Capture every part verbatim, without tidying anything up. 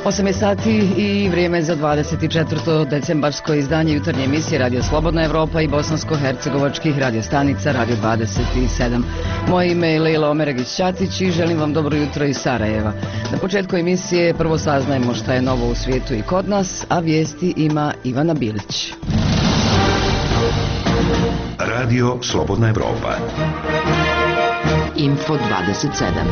osam je sati i vrijeme za dvadeset četvrto decembarsko izdanje jutarnje emisije Radio Slobodna Evropa i bosansko-hercegovačkih radiostanica Radio dvadeset sedam. Moje ime je Lejla Omeregić-Ćatić i želim vam dobro jutro iz Sarajeva. Na početku emisije prvo saznajemo šta je novo u svijetu i kod nas, a vijesti ima Ivana Bilić. Radio Slobodna Evropa. Info dvadeset sedam.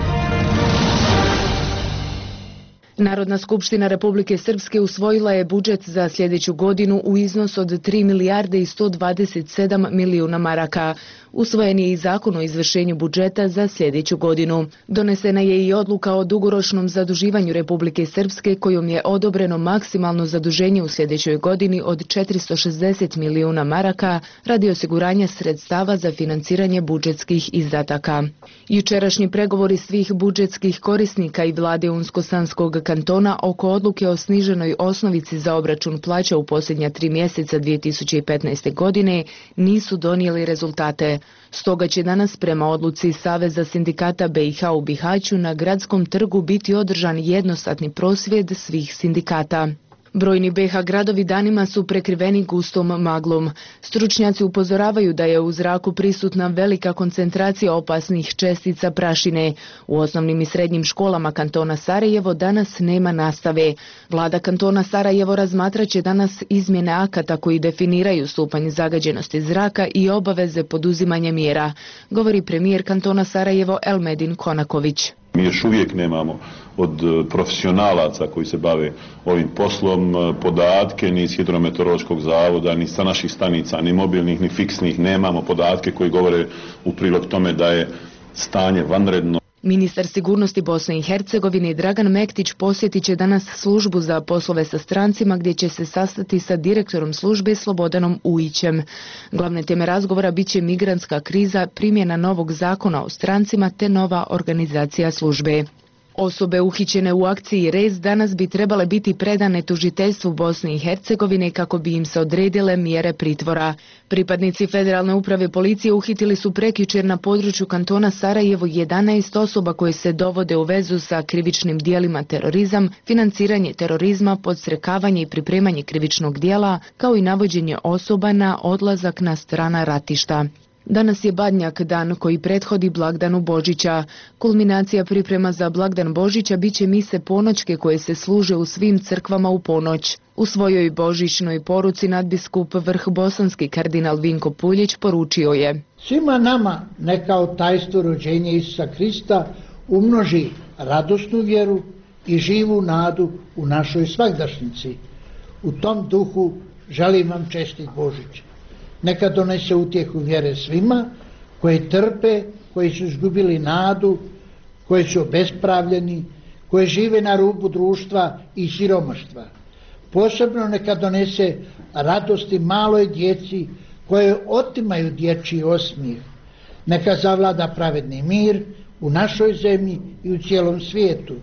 Narodna skupština Republike Srpske usvojila je budžet za sljedeću godinu u iznos od tri milijarde i sto dvadeset sedam milijuna maraka. Usvojen je i zakon o izvršenju budžeta za sljedeću godinu. Donesena je i odluka o dugoročnom zaduživanju Republike Srpske kojom je odobreno maksimalno zaduženje u sljedećoj godini od četiristo šezdeset milijuna maraka radi osiguranja sredstava za financiranje budžetskih izdataka. Jučerašnji pregovori svih budžetskih korisnika i vlade Unsko-Sanskog kantona oko odluke o sniženoj osnovici za obračun plaća u posljednja tri mjeseca dvije tisuće petnaeste. godine nisu donijeli rezultate. Stoga će danas prema odluci Saveza sindikata B i H u Bihaću na gradskom trgu biti održan jednosatni prosvjed svih sindikata. Brojni B H gradovi danima su prekriveni gustom maglom. Stručnjaci upozoravaju da je u zraku prisutna velika koncentracija opasnih čestica prašine. U osnovnim i srednjim školama kantona Sarajevo danas nema nastave. Vlada kantona Sarajevo razmatraće danas izmjene akata koji definiraju stupanj zagađenosti zraka i obaveze poduzimanja mjera, govori premijer kantona Sarajevo Elmedin Konaković. Mi još uvijek nemamo od profesionalaca koji se bave ovim poslom podatke ni iz hidrometeorološkog zavoda, ni sa naših stanica, ni mobilnih, ni fiksnih, nemamo podatke koji govore u prilog tome da je stanje vanredno. Ministar sigurnosti Bosne i Hercegovine Dragan Mektić posjetit će danas službu za poslove sa strancima gdje će se sastati sa direktorom službe Slobodanom Ujićem. Glavne teme razgovora bit će migrantska kriza, primjena novog zakona o strancima te nova organizacija službe. Osobe uhićene u akciji Rez danas bi trebale biti predane tužiteljstvu Bosne i Hercegovine kako bi im se odredile mjere pritvora. Pripadnici Federalne uprave policije uhitili su prekjučer na području kantona Sarajevo jedanaest osoba koje se dovode u vezu sa krivičnim djelima terorizam, financiranje terorizma, podstrekavanje i pripremanje krivičnog djela, kao i navođenje osoba na odlazak na strana ratišta. Danas je Badnjak dan koji prethodi blagdanu Božića. Kulminacija priprema za blagdan Božića bit će mise ponoćke koje se služe u svim crkvama u ponoć. U svojoj božićnoj poruci nadbiskup vrh bosanski kardinal Vinko Puljić poručio je: svima nama neka od tajstvo rođenja Isusa Krista umnoži radosnu vjeru i živu nadu u našoj svagdašnici. U tom duhu želim vam čestit Božić. Neka donese utjehu vjere svima koji trpe, koji su izgubili nadu, koji su obespravljeni, koji žive na rubu društva i siromaštva. Posebno neka donese radosti maloj djeci koje otimaju dječji osmijeh. Neka zavlada pravedni mir u našoj zemlji i u cijelom svijetu.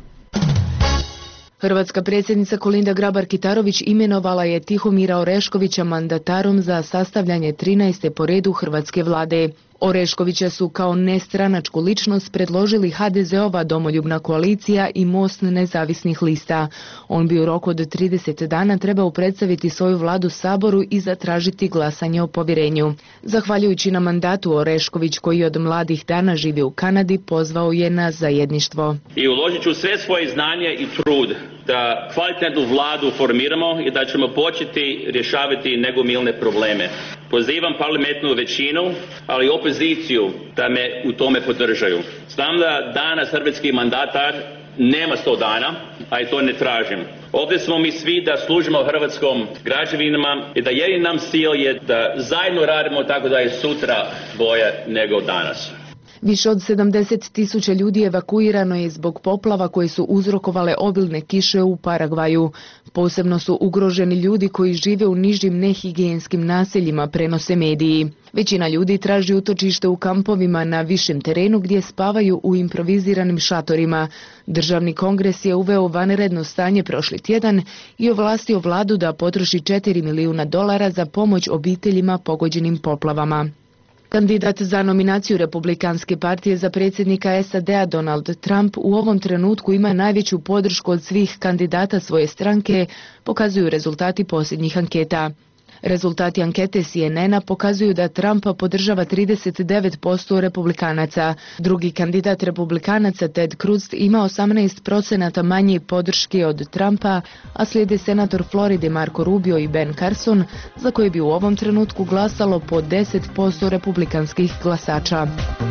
Hrvatska predsjednica Kolinda Grabar-Kitarović imenovala je Tihomira Oreškovića mandatarom za sastavljanje trinaeste po redu hrvatske vlade. Oreškovića su kao nestranačku ličnost predložili ha de ze-ova Domoljubna koalicija i Most nezavisnih lista. On bi u roku od trideset dana trebao predstaviti svoju vladu Saboru i zatražiti glasanje o povjerenju. Zahvaljujući na mandatu, Orešković, koji od mladih dana živi u Kanadi, pozvao je na zajedništvo. I uložit ću sve svoje znanje i trud da kvalitetnu vladu formiramo i da ćemo početi rješavati negomilne probleme. Pozivam parlamentnu većinu, ali i opoziciju da me u tome podržaju. Znam da danas hrvatski mandatar nema sto dana, a i to ne tražim. Ovdje smo mi svi da služimo hrvatskom građevinama i da jedini nam cilj je da zajedno radimo tako da je sutra bolje nego danas. Više od sedamdeset tisuća ljudi evakuirano je zbog poplava koje su uzrokovale obilne kiše u Paragvaju. Posebno su ugroženi ljudi koji žive u nižim nehigijenskim naseljima, prenose mediji. Većina ljudi traži utočište u kampovima na višem terenu gdje spavaju u improviziranim šatorima. Državni kongres je uveo vanredno stanje prošli tjedan i ovlastio vladu da potroši četiri milijuna dolara za pomoć obiteljima pogođenim poplavama. Kandidat za nominaciju Republikanske partije za predsjednika S A D-a Donald Trump u ovom trenutku ima najveću podršku od svih kandidata svoje stranke, pokazuju rezultati posljednjih anketa. Rezultati ankete C N N-a pokazuju da Trumpa podržava trideset devet posto republikanaca. Drugi kandidat republikanaca Ted Cruz ima osamnaest procenata manje podrške od Trumpa, a slijede senator Floride Marco Rubio i Ben Carson, za koje bi u ovom trenutku glasalo po deset posto republikanskih glasača.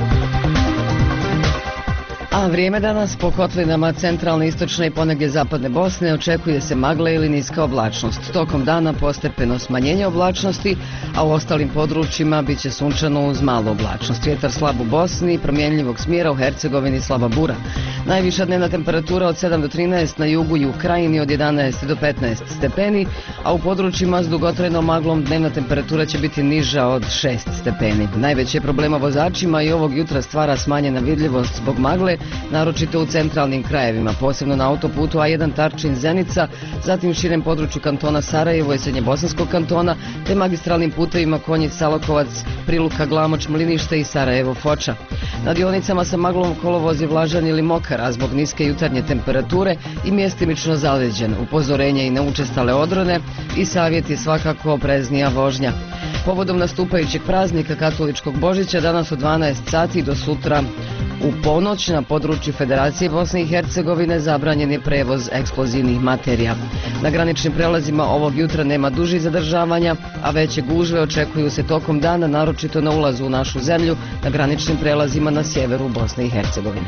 A vrijeme danas po kotlinama centralne, istočne i ponegdje zapadne Bosne očekuje se magla ili niska oblačnost. Tokom dana postepeno smanjenje oblačnosti, a u ostalim područjima bit će sunčano uz malu oblačnost. Vjetar slab u Bosni, promjenljivog smjera, u Hercegovini slaba bura. Najviša dnevna temperatura od sedam do trinaest na jugu i u Krajini, od jedanaest do petnaest stepeni, a u područjima s dugotrajnom maglom dnevna temperatura će biti niža od šest stepeni. Najveće problema vozačima i ovog jutra stvara smanjena vidljivost zbog magle, naročito u centralnim krajevima, posebno na autoputu A jedan Tarčin-Zenica, zatim širem području kantona Sarajevo i Srednjebosanskog kantona, te magistralnim putevima Konjic-Salakovac, Priluka, Glamoč, Mlinište i Sarajevo-Foča. Na dionicama sa maglom kolovoz je vlažan ili mokar, a zbog niske jutarnje temperature i mjestimično zaleđen. Upozorenje i na učestale odrone i savjet je svakako opreznija vožnja. Povodom nastupajućeg praznika katoličkog Božića danas od dvanaest sati do sutra u ponoć na području Federacije Bosne i Hercegovine zabranjen je prevoz eksplozivnih materija. Na graničnim prelazima ovog jutra nema dužih zadržavanja, a veće gužve očekuju se tokom dana, naročito na ulazu u našu zemlju, na graničnim prelazima na sjeveru Bosne i Hercegovine.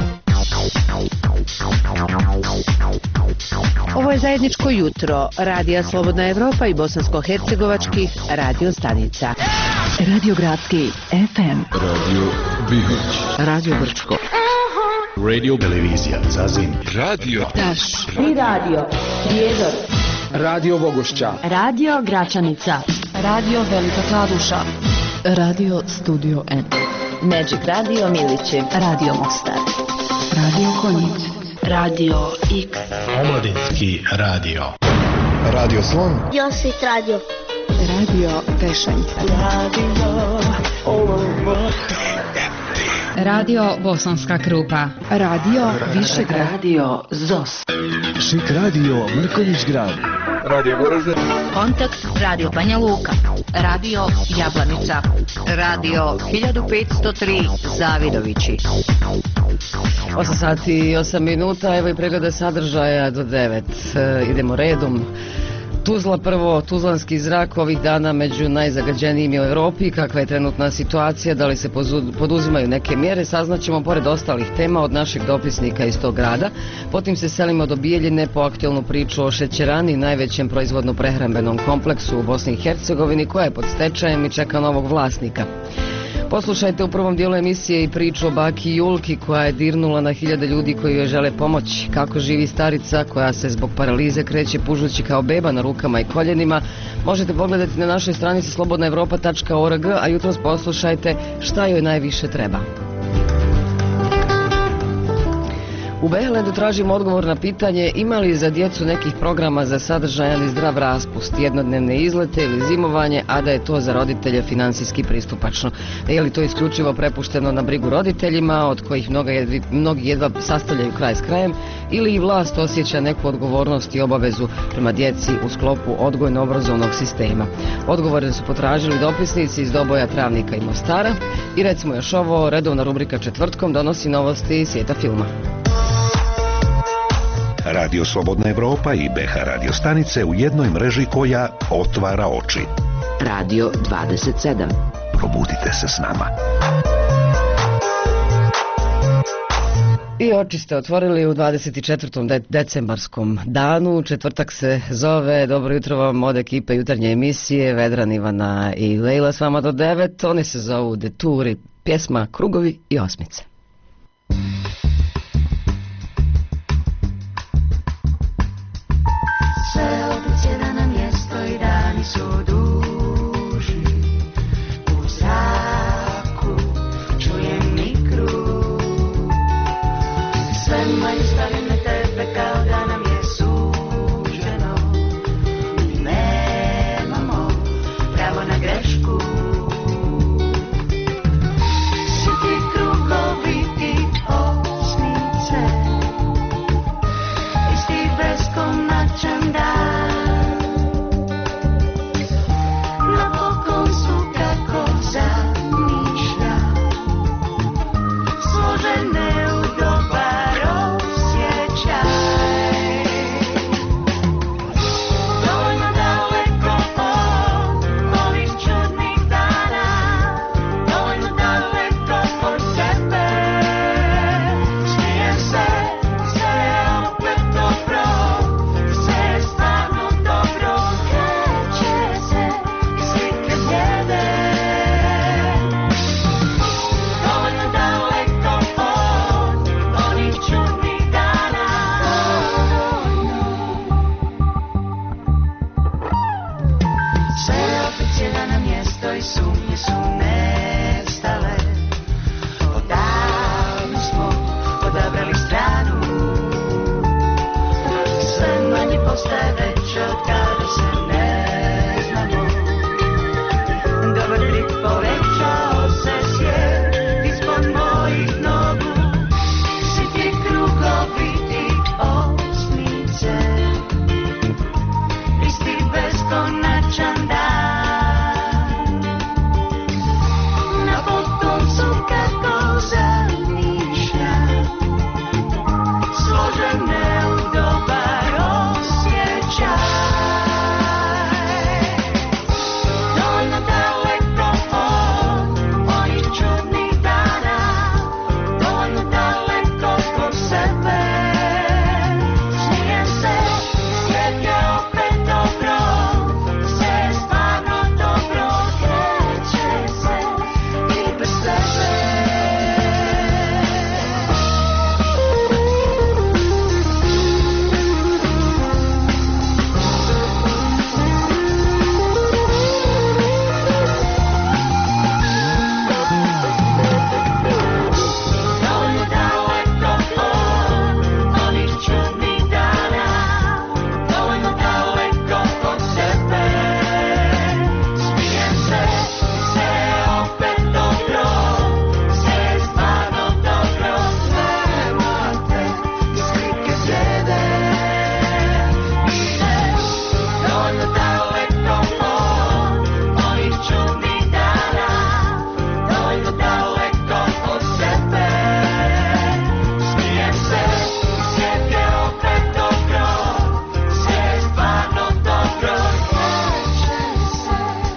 Ovo je zajedničko jutro Radija Slobodna Evropa i bosansko-hercegovačkih radio stanica. Radio Gradski F M, Radio Bihoć, Radio Brčko, Radio Televizija Zazin, Radio Taš, Tri Radio, Prijedor, Radio Bogošća, Radio Gračanica, Radio Velika Kladuša, Radio Studio N, Magic Radio Milići, Radio Mostar, Radio Konjic, Radio X, Omladinski radio, Radio Slon, Josit Radio, Radio Pešanica, Radio Olovo, Radio Bosanska Krupa, Radio Višegrad, Radio Zos, Šik Radio Mrković Grad, Radio Goražde, Kontakt Radio Banja Luka, Radio Jablanica, Radio hiljadu petsto tri Zavidovići. osam sati i osam minuta, evo i pregleda sadržaja do devet. E, idemo redom. Tuzla prvo, tuzlanski zrak ovih dana među najzagađenijim u Europi. Kakva je trenutna situacija, da li se poduzimaju neke mjere, saznaćemo pored ostalih tema od našeg dopisnika iz tog grada. Potim se selimo do Bijeljine po aktualnu priču o šećerani, najvećem proizvodno-prehrambenom kompleksu u Bosni i Hercegovini, koja je pod stečajem i čeka novog vlasnika. Poslušajte u prvom dijelu emisije i priču o baki Julki koja je dirnula na hiljade ljudi koji joj žele pomoći. Kako živi starica koja se zbog paralize kreće pužući kao beba na rukama i koljenima, možete pogledati na našoj stranici slobodna evropa tačka org, a jutros poslušajte šta joj najviše treba. U Behelendu tražimo odgovor na pitanje ima li za djecu nekih programa za sadržajan i zdrav raspust, jednodnevne izlete ili zimovanje, a da je to za roditelje finansijski pristupačno. Je li to isključivo prepušteno na brigu roditeljima, od kojih mnogi, mnogi jedva sastavljaju kraj s krajem, ili i vlast osjeća neku odgovornost i obavezu prema djeci u sklopu odgojno-obrazovnog sistema? Odgovore su potražili dopisnici iz Doboja, Travnika i Mostara i recimo još ovo, redovna rubrika četvrtkom donosi novosti svijeta filma. Radio Slobodna Evropa i B H radio stanice u jednoj mreži koja otvara oči. Radio dvadeset sedam. Probudite se s nama. I oči ste otvorili u dvadeset četvrtom de- decembarskom danu. Četvrtak se zove. Dobro jutro vam od ekipe jutarnje emisije. Vedran, Ivana i Lejla s vama do devet. One se zovu Deturi, pjesma Krugovi i osmice. Sve opet sjeda na mjesto i dani su duži. U zraku čujem mikru. Sve manje stavim na tebe kao da nam je suđeno. Mi nemamo pravo na grešku. Sjeljana mjesto i sumnje su nestale. Odavno smo odabrali stranu. Sve manje postaje veće od kada se ne znamo. Dobar trik povećao se svijet ispod mojih nogu. Svi ti krugovi, ti osmice, isti beskonačan dan. Na potomcu kako zamišljam, složene u dobar osjećaj. Dovoljno daleko od onih čudnih dana, dovoljno daleko od sebe. Smijem se, svijet je opet dobro, sve je stvarno dobro, kreće se i bez tebe. Dovoljno daleko od onih čudnih dana, dovoljno daleko od sebe. Smijem se, sve je opet dobro, sve je stvarno dobro. Nemojte iz slike sjede. Dovoljno daleko od onih čudnih dana, dovoljno daleko od sebe. Smijem se, svijet je opet dobro, sve je stvarno dobro, kreće se.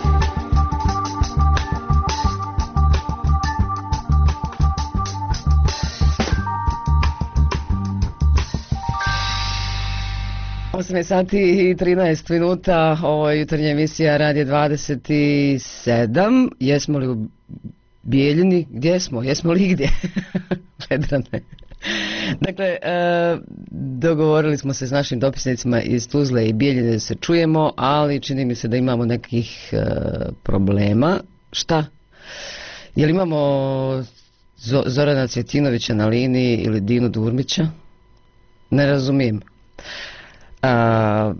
osam je sati i trinaest minuta, ovo je jutarnja emisija Radio dvadeset sedam. Jesmo li u Bijeljini? Gdje smo? Jesmo li gdje? Vedrane. Dakle, e, dogovorili smo se s našim dopisnicima iz Tuzle i Bijeljine da se čujemo, ali čini mi se da imamo nekih e, problema. Šta? Jel imamo Zo- Zorana Cvjetinovića na liniji ili Dinu Durmića? Ne razumijem. A,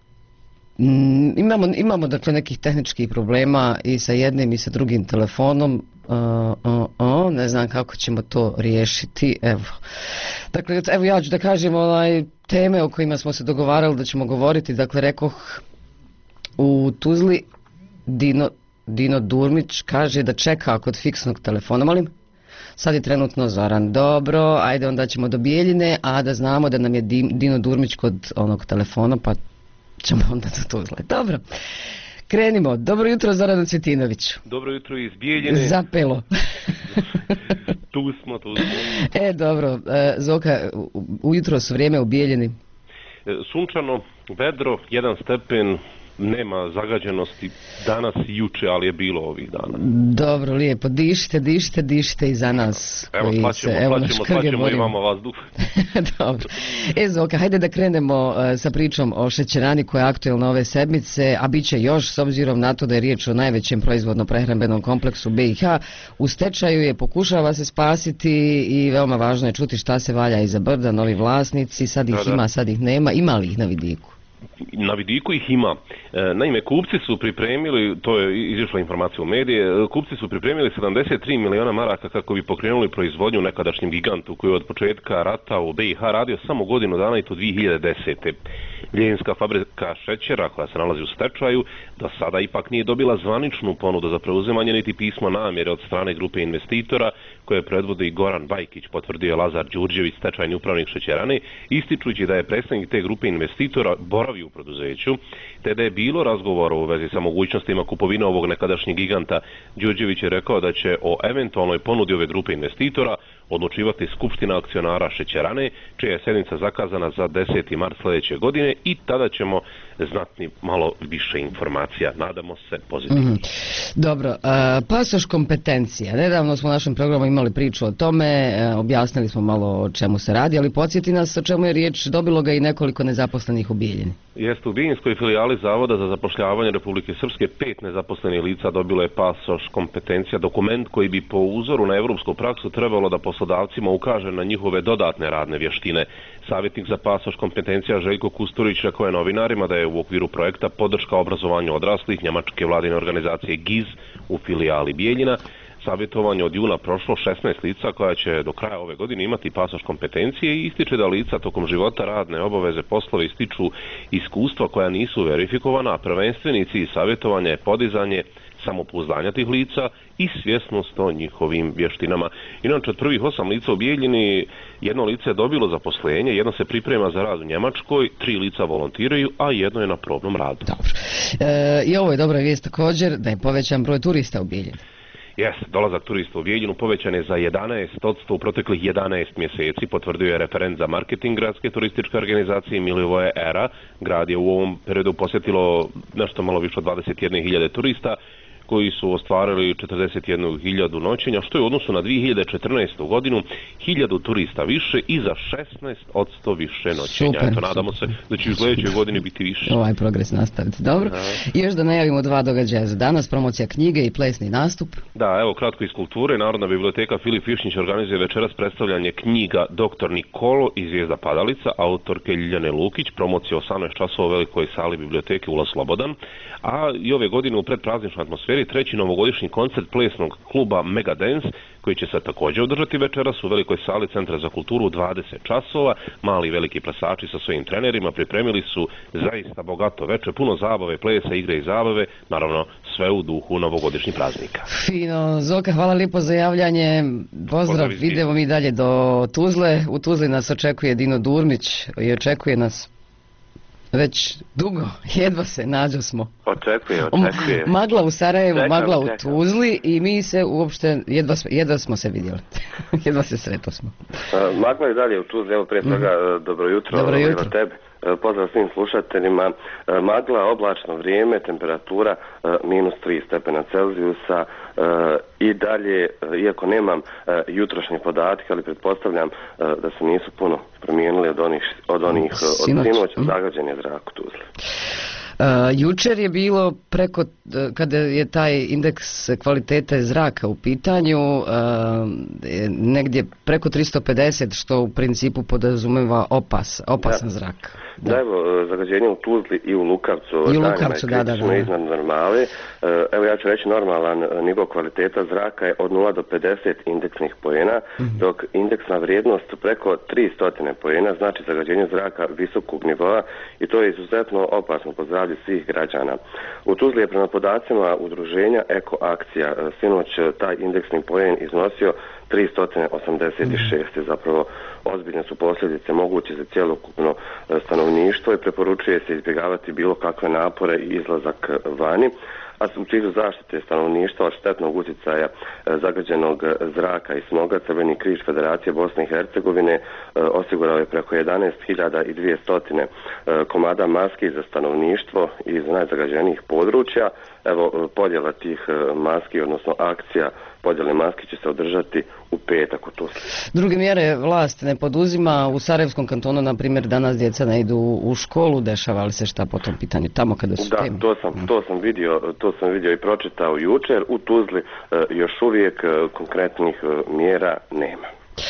mm, imamo, imamo dakle nekih tehničkih problema i sa jednim i sa drugim telefonom. A, a, a, ne znam kako ćemo to riješiti. Evo. Dakle, evo ja ću da kažem onaj teme o kojima smo se dogovarali da ćemo govoriti. Dakle, rekoh u Tuzli Dino, Dino Durmić kaže da čeka kod fiksnog telefona, molim? Sad je trenutno Zoran. Dobro, ajde onda ćemo do Bijeljine, a da znamo da nam je Dino Durmić kod onog telefona, pa ćemo onda do Tuzle. Dobro, krenimo. Dobro jutro Zoranu Cvjetinoviću. Dobro jutro iz Bijeljine. Zapelo. Tu smo, tu smo. E, dobro, e, Zoka, u- ujutro su vrijeme u Bijeljini. E, Sunčano, vedro, jedan stepen, nema zagađenosti danas i juče, ali je bilo ovih dana. Dobro, lijepo, dišite, dišite, dišite i za nas. Evo, koji plaćemo, se, evo, na plaćemo, škrge plaćemo, borimo. imamo vazduh. Dobro. E, Zoka, hajde da krenemo e, sa pričom o šećerani koja je aktuelna ove sedmice, a bit će još s obzirom na to da je riječ o najvećem proizvodno-prehrambenom kompleksu B i H. U stečaju je, pokušava se spasiti i veoma važno je čuti šta se valja iza brda, novi vlasnici, sad ih Da, da. ima, sad ih nema, ima li ih na vidiku? Na vidiku ih ima. E, Naime, kupci su pripremili, to je izišla informacija u medije, e, kupci su pripremili sedamdeset tri miliona maraka kako bi pokrenuli proizvodnju u nekadašnjem gigantu koji je od početka rata u B i H radio samo godinu dana i to dvije hiljade desete. Ljevinska fabrika šećera koja se nalazi u stečaju do sada ipak nije dobila zvaničnu ponudu za preuzimanje niti pismo namjere od strane grupe investitora koje predvodi Goran Bajkić, potvrdio je Lazar Đurđević, stečajni upravnik šećerane, ističući da je predstavnik te grupe investitora boravio u preduzeću, te da je bilo razgovora u vezi sa mogućnostima kupovine ovog nekadašnjeg giganta. Đurđević je rekao da će o eventualnoj ponudi ove grupe investitora odlučivati skupština akcionara šećerane, čija je sjednica zakazana za deseti mart sljedeće godine i tada ćemo znatni malo više informacija. Nadamo se pozitivno. Mm-hmm. Dobro, a, pasoš kompetencija. Nedavno smo u našem programu imali priču o tome, a, objasnili smo malo o čemu se radi, ali podsjeti nas o čemu je riječ, dobilo ga i nekoliko nezaposlenih u Bijeljini. Jeste, u Bijeljinskoj filijali Zavoda za zapošljavanje Republike Srpske pet nezaposlenih lica dobilo je pasoš kompetencija, dokument koji bi po uzoru na evropsku praksu trebalo da poslodavcima ukaže na njihove dodatne radne vještine. Savjetnik za pasoš kompetencija Željko Kusturić rekao je novinarima da je u okviru projekta podrška obrazovanju odraslih njemačke vladine organizacije G I Z u filijali Bijeljina savjetovanje od juna prošlo šesnaest lica koja će do kraja ove godine imati pasoš kompetencije i ističe da lica tokom života radne obaveze poslove ističu iskustva koja nisu verifikovana, a prvenstveni cilj savjetovanja je podizanje samopouzdanja tih lica i svjesnost o njihovim vještinama. Inače, od prvih osam lica u Bijeljini jedno lice je dobilo zaposlenje, jedno se priprema za rad u Njemačkoj, tri lica volontiraju, a jedno je na probnom radu. Dobro. E, I ovo je dobra vijest također da je povećan broj turista u Bijeljini. Jes, dolazak turista u Bijeljinu povećan je za jedanaest posto u proteklih jedanaest mjeseci, potvrdio je referent za marketing gradske turističke organizacije Milivoje Era. Grad je u ovom periodu posjetilo nešto malo više od dvadeset jedne hiljade turista, koji su ostvarili četrdeset jednu hiljadu noćenja, što je u odnosu na dvije hiljade četrnaestu godinu hiljadu turista više i za šesnaest posto više noćenja. Super, Eto, nadamo se da će u sljedećoj godini biti više. Ovaj progres nastaviti. Dobro. I još da najavimo dva događaja za danas, promocija knjige i plesni nastup. Da, evo kratko iz kulture. Narodna biblioteka Filip Višnjić organizuje večeras predstavljanje knjiga Doktor Nikolo i Zvijezda padalica, autorke Ljiljane Lukić, promocija osamnaest časova u velikoj sali biblioteke Ulaz Slobodan, a i ove godine u predprazničnoj atmosferi treći novogodišnji koncert plesnog kluba Mega Dance, koji će se također održati večeras u velikoj sali Centra za kulturu u dvadeset časova. Mali i veliki plesači sa svojim trenerima pripremili su zaista bogato veče, puno zabave, plesa, igre i zabave, naravno sve u duhu novogodišnjih praznika. Fino, Zoka, hvala lijepo za javljanje. Pozdrav, idemo mi dalje do Tuzle. U Tuzli nas očekuje Dino Durnić i očekuje nas već dugo, jedva se nađo smo. Očekuje, očekuje. Magla u Sarajevu, čekam, magla u čekam. Tuzli i mi se uopšte, jedva, jedva smo se vidjeli. Jedva se sretli smo. Uh, magla je dalje u Tuzli, evo prije svega mm. dobro jutro. Dobro jutro. Tebi. Pozdrav svim slušateljima. Magla, oblačno vrijeme, temperatura minus tri stepena Celzijusa i dalje, iako nemam jutrošnje podatke, ali pretpostavljam da se nisu puno promijenili od onih, od onih od sinoć, zagađen je zrak u Tuzli. Uh, jučer je bilo preko, kada je taj indeks kvalitete zraka u pitanju, uh, negdje preko tristo pedeset, što u principu podrazumeva opas, opasan da. zrak. Da. da, evo, zagađenje u Tuzli i u Lukavcu, I u Lukavcu, da, da, da. iznad normale. Evo ja ću reći normalan nivo kvaliteta zraka je od nula do pedeset indeksnih poena, mm-hmm. dok indeksna vrijednost preko tristo poena znači zagađenje zraka visokog nivoa i to je izuzetno opasno po zdravlje svih građana. U Tuzli je prema podacima udruženja Eko Akcija sinoć taj indeksni poen iznosio tristo osamdeset šest, mm. zapravo ozbiljne su posljedice moguće za cjelokupno stanovništvo i preporučuje se izbjegavati bilo kakve napore i izlazak vani, a u cilju zaštite stanovništva od štetnog utjecaja zagađenog zraka i smoga Crveni križ Federacije Bosne i Hercegovine osigurao je preko jedanaest hiljada dvjesto komada maski za stanovništvo iz najzagađenijih područja. Evo, podjela tih maski, odnosno akcija podjele maski će se održati u petak u Tuzli. Druge mjere vlast ne poduzima. U Sarajevskom kantonu, na primjer, danas djeca ne idu u školu. Dešava li se šta po tom pitanju tamo kada su da, temi? Da, to sam, to sam vidio, to sam vidio i pročitao jučer. U Tuzli još uvijek konkretnih mjera nema.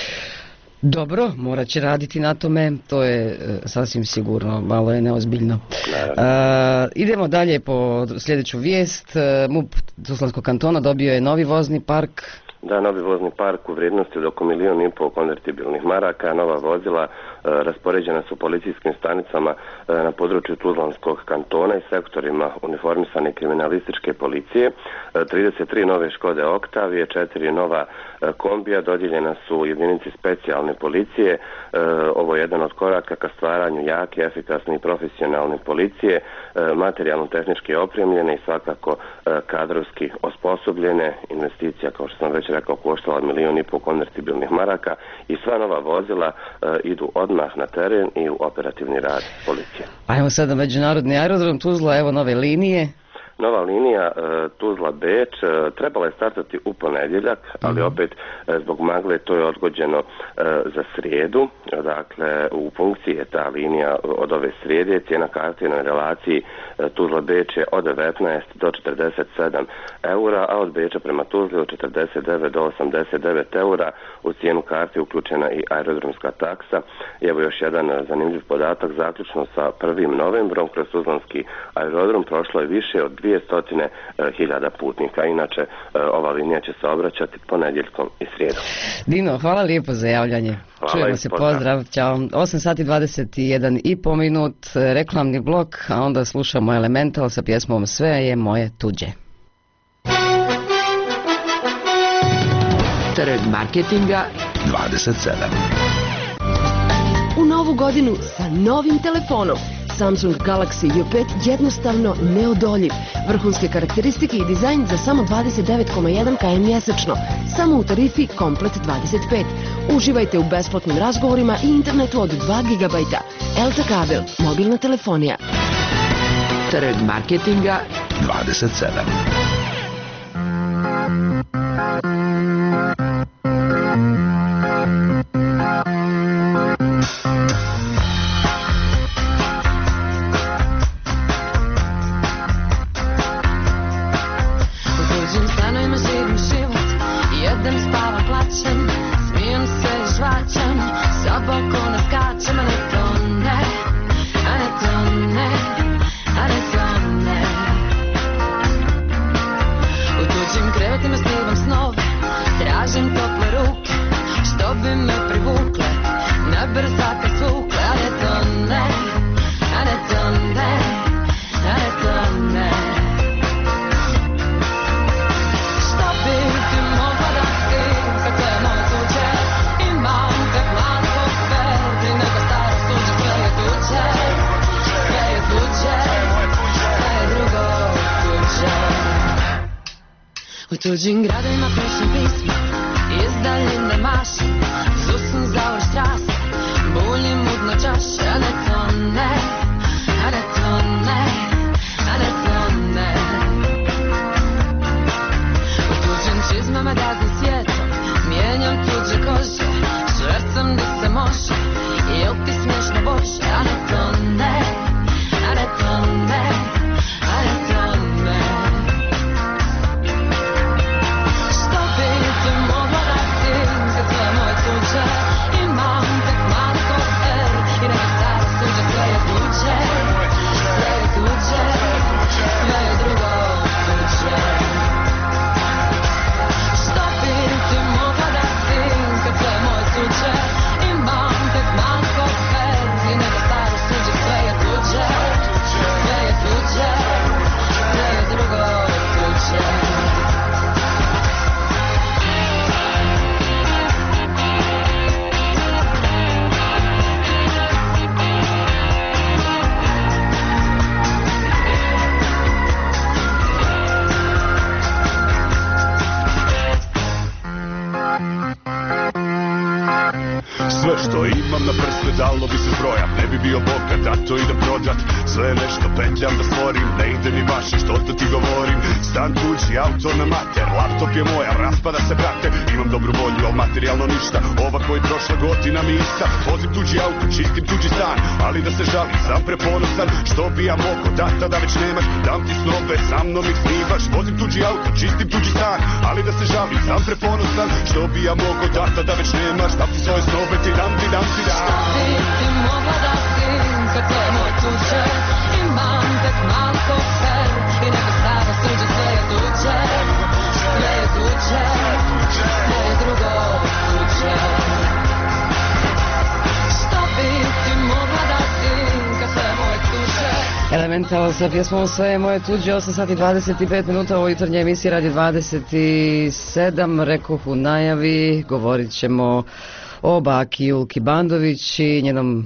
Dobro, morat će raditi na tome, to je e, sasvim sigurno, malo je neozbiljno. E, idemo dalje po sljedeću vijest. E, M U P Tuzlanskog kantona dobio je novi vozni park. Da, novi vozni park u vrijednosti od oko milijun i pol konvertibilnih maraka. Nova vozila e, raspoređena su policijskim stanicama e, na području Tuzlanskog kantona i sektorima uniformisane kriminalističke policije. E, trideset tri nove Škode Oktavije, četiri nova e, kombija dodijeljena su jedinici specijalne policije. E, ovo je jedan od koraka ka stvaranju jake, efikasne i profesionalne policije, e, materijalno-tehnički opremljene i svakako e, kadrovski osposobljene. Investicija, kao što sam već rekao, koštala milijun i pol konvertibilnih maraka i sva nova vozila e, idu odmah na teren i u operativni rad policije. Ajmo sada međunarodni aerodrom Tuzla, evo nove linije. Nova linija e, Tuzla-Beč e, trebala je startati u ponedjeljak, ali opet e, zbog magle to je odgođeno e, za srijedu. Dakle, u funkciji je ta linija od ove srijede. Cijena karte na relaciji e, Tuzla-Beč je od devetnaest do četrdeset sedam eura, a od Beča prema Tuzli od četrdeset devet do osamdeset devet eura. U cijenu karte uključena i aerodromska taksa. I evo još jedan zanimljiv podatak, zaključno sa prvim novembrom kroz Tuzlanski aerodrom prošlo je više od dvjesto hiljada putnika. Inače, ova linija će se obraćati ponedjeljkom i srijedom. Dino, hvala lijepo za javljanje. Hvala. Čujemo se, pozdrav. pozdrav. Ćao. osam sati dvadeset jedan i po minut, reklamni blok, a onda slušamo Elemental sa pjesmom Sve je moje tuđe. Trg marketinga dvadeset sedam. U novu godinu sa novim telefonom. Samsung Galaxy J pet jednostavno neodoljiv. Vrhunske karakteristike i dizajn za samo dvadeset devet zarez jedan kilometara mjesečno. Samo u tarifi Komplet dvadeset pet. Uživajte u besplatnim razgovorima i internetu od dva gigabajta. Elta kabel, mobilna telefonija. Trg marketinga dvadeset sedam. Tuđim gradovima pišem pisma, iz daljine mašem, Zusim za ove štrase, buljim mudno čaše, a ne to ne, a ne to ne, a ne to ne. U tuđim čizmama raznim svijetom, mijenjam tuđe kože, švercam gdje se može, jel ti smiješno Bože, a ne to ne, a ne to ne, a ne to ne. Imam tek malo kofer i neka stara suđa, sve je tuđe, sve je tuđe, sve je drugo tuđe. Što bi ti mogla dati kad sve je moje tuđe? Imam tek malo kofer i neka stara suđa, sve je tuđe, sve je tuđe, sve je drugo tuđe. Sve što imam na prste dalo bi se zbrojat, ne bi bio bogat, a to i da prodat. Sve nešto petljam da stvorim, ne ide mi baš što to ti govorim. Stan tuđi, auto na mater, laptop je moja, raspada se brate. Imam dobru volju, al materijalno ništa, ova koji prošla godina mi ista. Vozim tuđi auto, čistim tuđi stan, ali da se žalim, sam preponosan. Što bi ja mogo, data da već nemaš, dam ti snove, sa mnom ih snivaš. Vozim tuđi auto, čistim tuđi stan, ali da se žalim, sam preponosan. Što bi ja mogo, data da već nemaš, dam ti svoje snove, ti dam ti dam ti dam. Što bi ti mogla dati kad sve je moje tuđe? Imam tek malo kofer i neka stara suđa, sve je tuđe, sve je tuđe, sve je drugo tuđe. Što bi ti mogla dati kad sve je moje tuđe? Elemental sa pjesmom Sve je moje tuđe, osam sati dvadeset pet minuta u jutarnjoj emisiji Radio dvadeset sedam. Rekoh u najavi, govorit ćemo o baki Julki Bandović i njenom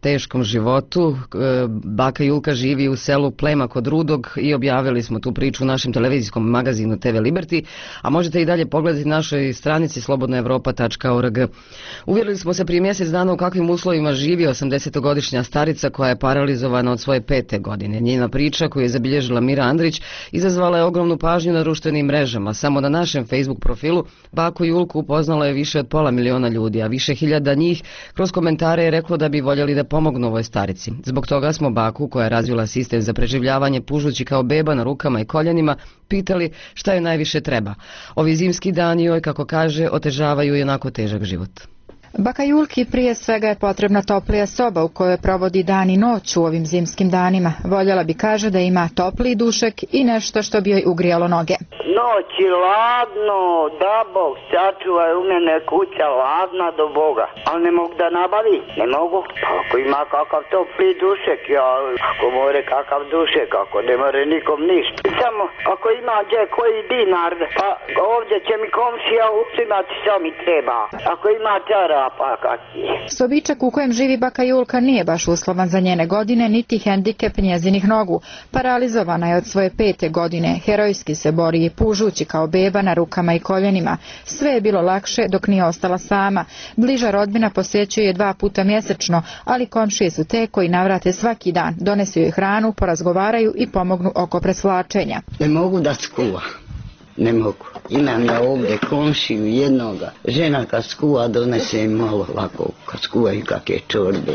teškom životu. Baka Julka živi u selu Plema kod Rudog i objavili smo tu priču u našem televizijskom magazinu T V Liberty, a možete i dalje pogledati na našoj stranici slobodna evropa tačka org. Uvjerili smo se prije mjesec dana u kakvim uslovima živi osamdesetogodišnja starica koja je paralizovana od svoje pete godine. Njena priča koju je zabilježila Mira Andrić izazvala je ogromnu pažnju na društvenim mrežama. Samo na našem Facebook profilu baku Julku upoznalo je više od pola miliona ljudi, a više hiljada njih kroz komentare je reklo da bi voljeli da pomognu ovoj starici. Zbog toga smo baku, koja je razvila sistem za preživljavanje pužući kao beba na rukama i koljenima, pitali šta joj najviše treba. Ovi zimski dani joj, kako kaže, otežavaju i onako težak život. Baka Julki prije svega je potrebna toplija soba u kojoj provodi dan i noć u ovim zimskim danima. Voljela bi, kaže, da ima topliji dušek i nešto što bi joj ugrijalo noge. Noći ladno, da Bog sačuvaj, u mene kuća ladna do Boga. Ali ne mogu da nabavi, ne mogu. Pa ako ima kakav topli dušek, ja, ako more kakav dušek, ako ne more nikom ništa. Samo ako ima gdje koji dinar, pa ovdje će mi komšija uzimati što mi treba. Ako ima čara, pa kak je. Sobičak u kojem živi baka Julka nije baš uslovan za njene godine, niti hendikep njezinih nogu. Paralizovana je od svoje pete godine, herojski se bori i pužući kao beba na rukama i koljenima. Sve je bilo lakše dok nije ostala sama. Bliža rodbina posjećuje je dva puta mjesečno, ali komšije su te koji navrate svaki dan, donesu joj hranu, porazgovaraju i pomognu oko presvlačenja. Ne mogu da skuva. Ne mogu. Imam ja ovdje komšiju jednoga. Žena kad skuva donese im malo lako, kad skuvaju kakve čorbe.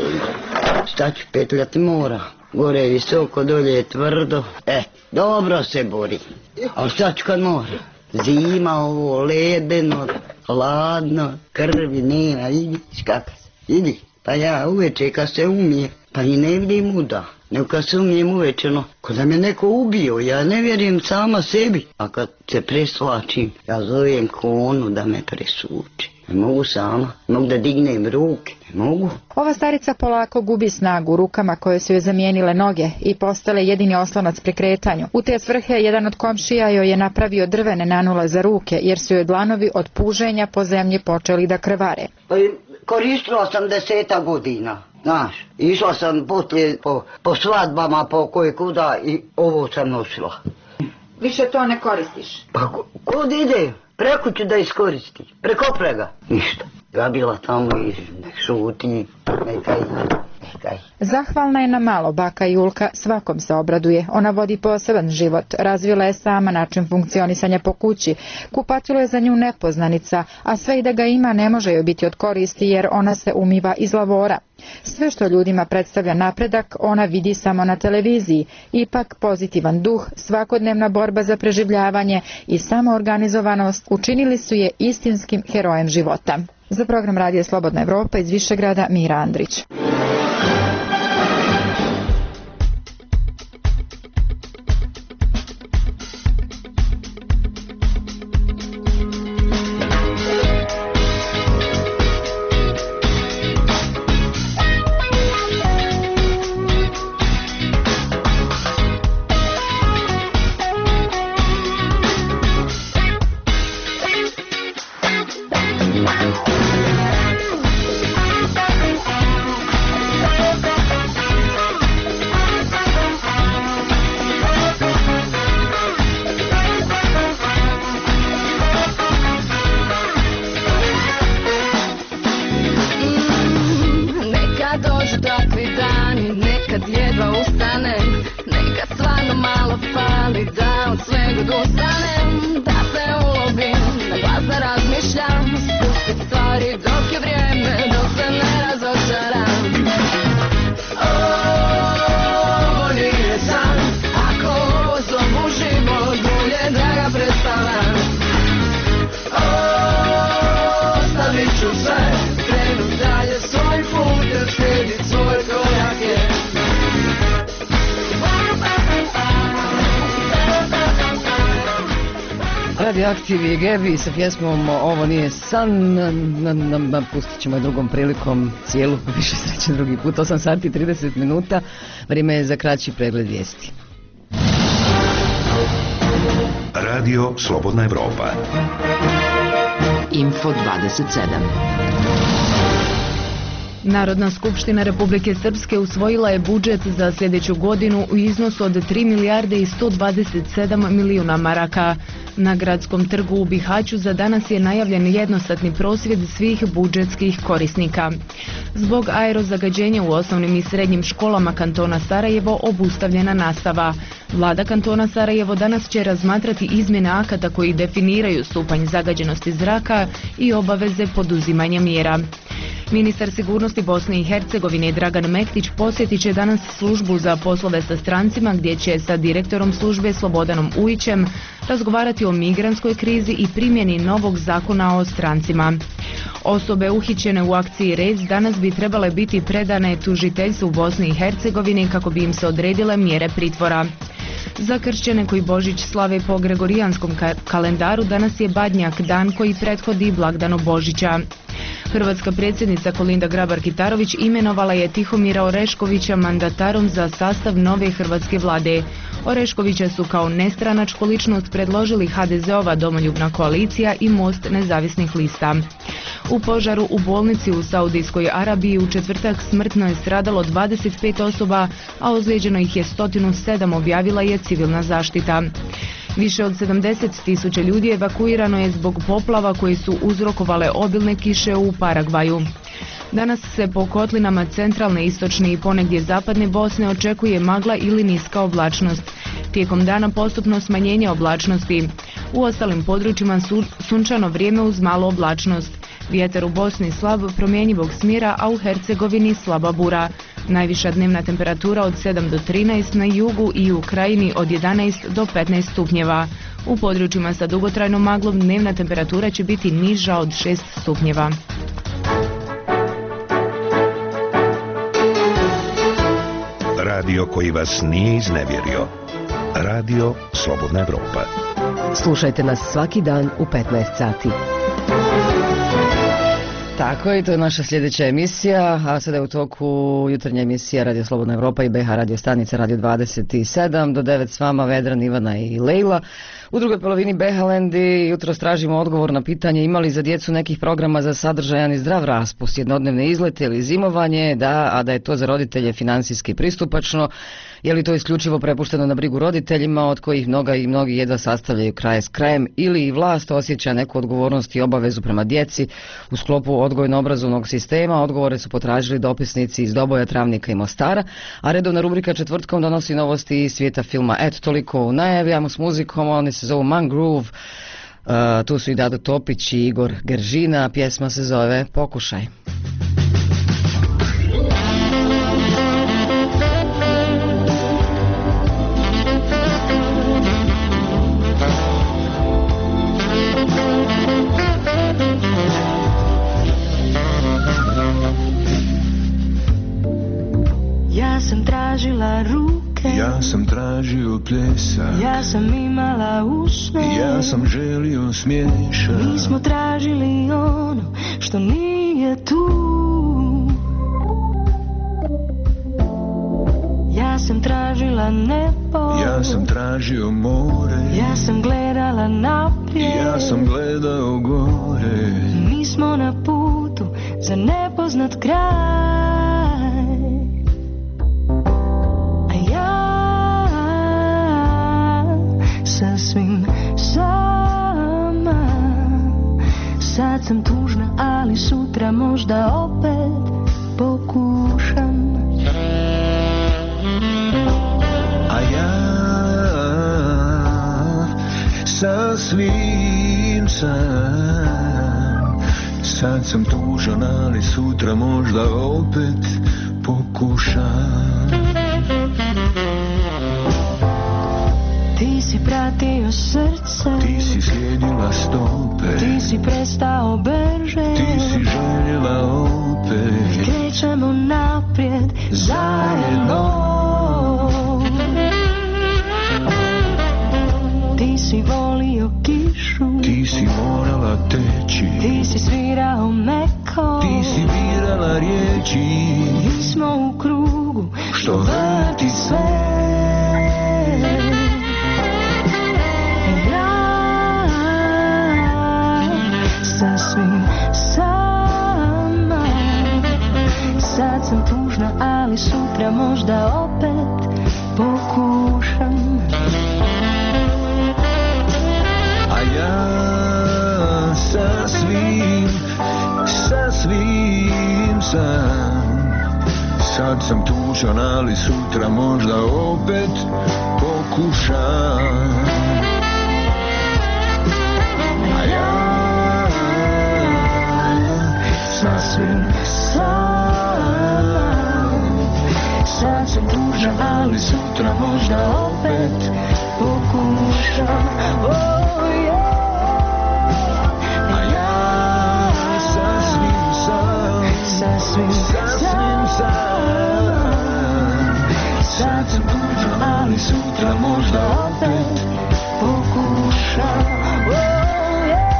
Šta ću petljati mora? Gore je visoko, dolje je tvrdo. E, dobro se bori. Ali šta ću kad mora? Zima ovo, ledeno, hladno, krvi nema, vidiš kakav. Vidi, pa ja uveče kad se umije, pa i ne vidim muda. Nego kad se umijem uvečeno, ko da me neko ubio, ja ne vjerujem sama sebi. A kad se preslačim, ja zovem konu da me presuči. Ne mogu sama, ne mogu da dignem ruke, ne mogu. Ova starica polako gubi snagu u rukama koje su joj zamijenile noge i postale jedini oslonac pri kretanju. U te svrhe jedan od komšija joj je napravio drvene nanule za ruke, jer su joj dlanovi od puženja po zemlji počeli da krvare. Pa koristila sam deseta godina. Znaš, išla sam poslije po, po svadbama, po koje kuda i ovo sam nosila. Više to ne koristiš? Pa kud ide? Preko ću da iskoristi. Preko prega. Ništa. Ja bila tamo i nek šuti, neka ide. Zahvalna je na malo baka Julka, svakom se obraduje. Ona vodi poseban život, razvila je sama način funkcionisanja po kući. Kupatilo je za nju nepoznanica, a sve i da ga ima ne može joj biti od koristi jer ona se umiva iz lavora. Sve što ljudima predstavlja napredak, ona vidi samo na televiziji. Ipak pozitivan duh, svakodnevna borba za preživljavanje i samoorganizovanost učinili su je istinskim herojem života. Za program Radija Slobodna Evropa iz Višegrada, Mira Andrić. Radioaktiv i Gebi sa pjesmom Ovo nije san, pustit ćemo je drugom prilikom cijelu, više sreće drugi put, osam sati i trideset minuta, vrijeme je za kraći pregled vijesti. Radio Slobodna Evropa. Info dvadeset sedam. Narodna skupština Republike Srpske usvojila je budžet za sljedeću godinu u iznosu od tri milijarde i sto dvadeset sedam milijuna maraka. Na gradskom trgu u Bihaću za danas je najavljen jednosatni prosvjed svih budžetskih korisnika. Zbog aerozagađenja u osnovnim i srednjim školama kantona Sarajevo obustavljena nastava. Vlada kantona Sarajevo danas će razmatrati izmjene akata koji definiraju stupanj zagađenosti zraka i obaveze poduzimanja mjera. Ministar sigurnosti Bosne i Hercegovine Dragan Mektić posjetit će danas službu za poslove sa strancima gdje će sa direktorom službe Slobodanom Ujićem razgovarati o migrantskoj krizi i primjeni novog zakona o strancima. Osobe uhićene u akciji Rez danas bi trebale biti predane tužiteljstvu u Bosni i Hercegovini kako bi im se odredile mjere pritvora. Za kršćane koji Božić slave po gregorijanskom ka- kalendaru danas je Badnjak, dan koji prethodi blagdanu Božića. Hrvatska predsjednica Kolinda Grabar-Kitarović imenovala je Tihomira Oreškovića mandatarom za sastav nove hrvatske vlade. Oreškovića su kao nestranačku ličnost predložili ha de ze-ova domoljubna koalicija i Most nezavisnih lista. U požaru u bolnici u Saudijskoj Arabiji u četvrtak smrtno je stradalo dvadeset pet osoba, a ozlijeđeno ih je sto sedam, objavila je civilna zaštita. Više od sedamdeset tisuća ljudi evakuirano je zbog poplava koje su uzrokovale obilne kiše u Paragvaju. Danas se po kotlinama centralne, istočne i ponegdje zapadne Bosne očekuje magla ili niska oblačnost. Tijekom dana postupno smanjenje oblačnosti. U ostalim područjima su sunčano vrijeme uz malu oblačnost. Vjetar u Bosni slab, promjenjivog smjera, a u Hercegovini slaba bura. Najviša dnevna temperatura od sedam do trinaest na jugu i u krajini od jedanaest do petnaest stupnjeva. U područjima sa dugotrajnom maglom dnevna temperatura će biti niža od šest stupnjeva. Radio koji vas nije iznevjerio. Radio Slobodna Evropa. Slušajte nas svaki dan u petnaest sati. Tako je, to je naša sljedeća emisija, a sada je u toku jutarnja emisija Radio Slobodna Evropa i be ha radio stanica Radio dvadeset sedam. Do devet s vama Vedran, Ivana i Lejla. U drugoj polovini Behalendi jutro tražimo odgovor na pitanje imali za djecu nekih programa za sadržajan i zdrav raspust, jednodnevne izlete ili zimovanje, da, a da je to za roditelje financijski pristupačno. Je li to isključivo prepušteno na brigu roditeljima od kojih mnoga i mnogi jedva sastavljaju kraje s krajem, ili i vlast osjeća neku odgovornost i obavezu prema djeci u sklopu odgojno-obrazovnog sistema? Odgovore su potražili dopisnici iz Doboja, Travnika i Mostara, a redovna rubrika četvrtkom donosi novosti iz svijeta filma. Eto, toliko u najavi, ajmo s muzikom, oni se zovu Mangrove, uh, tu su i Dado Topić i Igor Geržina, pjesma se zove Pokušaj. Ja sam tražila ruke, ja sam tražio pljesak, ja sam imala usne, ja sam želio smiješak. Mi smo tražili ono što nije tu. Ja sam tražila nebo, ja sam tražio more, ja sam gledala naprijed, ja sam gledao gore. Mi smo na putu za nepoznat kraj. Sasvim sama. Sad sam tužna, ali sutra možda opet pokušam. A ja sasvim sam. Sad sam tužan, ali sutra možda opet pokušam. Ti si pratio srce, ti si slijedila stope, ti si prestao berže, ti si željela opet. Krećemo naprijed zajedno. Ti si volio kišu, ti si morala teći, ti si svirao meko, ti si birala riječi. Mi smo u krugu što vrti sve. Sasvim sama. sutra možda opet pokušam. A ja sasvim, sasvim sam. Sad sam tužan, ali sutra možda opet pokušam. A ja sasvim sam. Sad sam tužan, ali sutra možda opet pokušam. Oh, yeah. A ja sasvim sam, sasvim, sasvim sam. Sad sam tužan, ali sutra možda opet pokušam. Oh, yeah.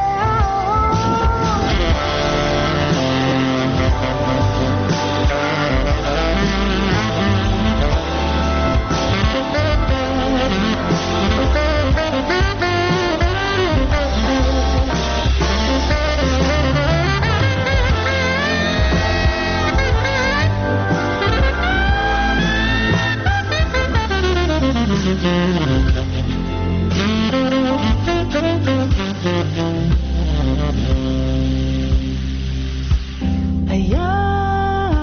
A ja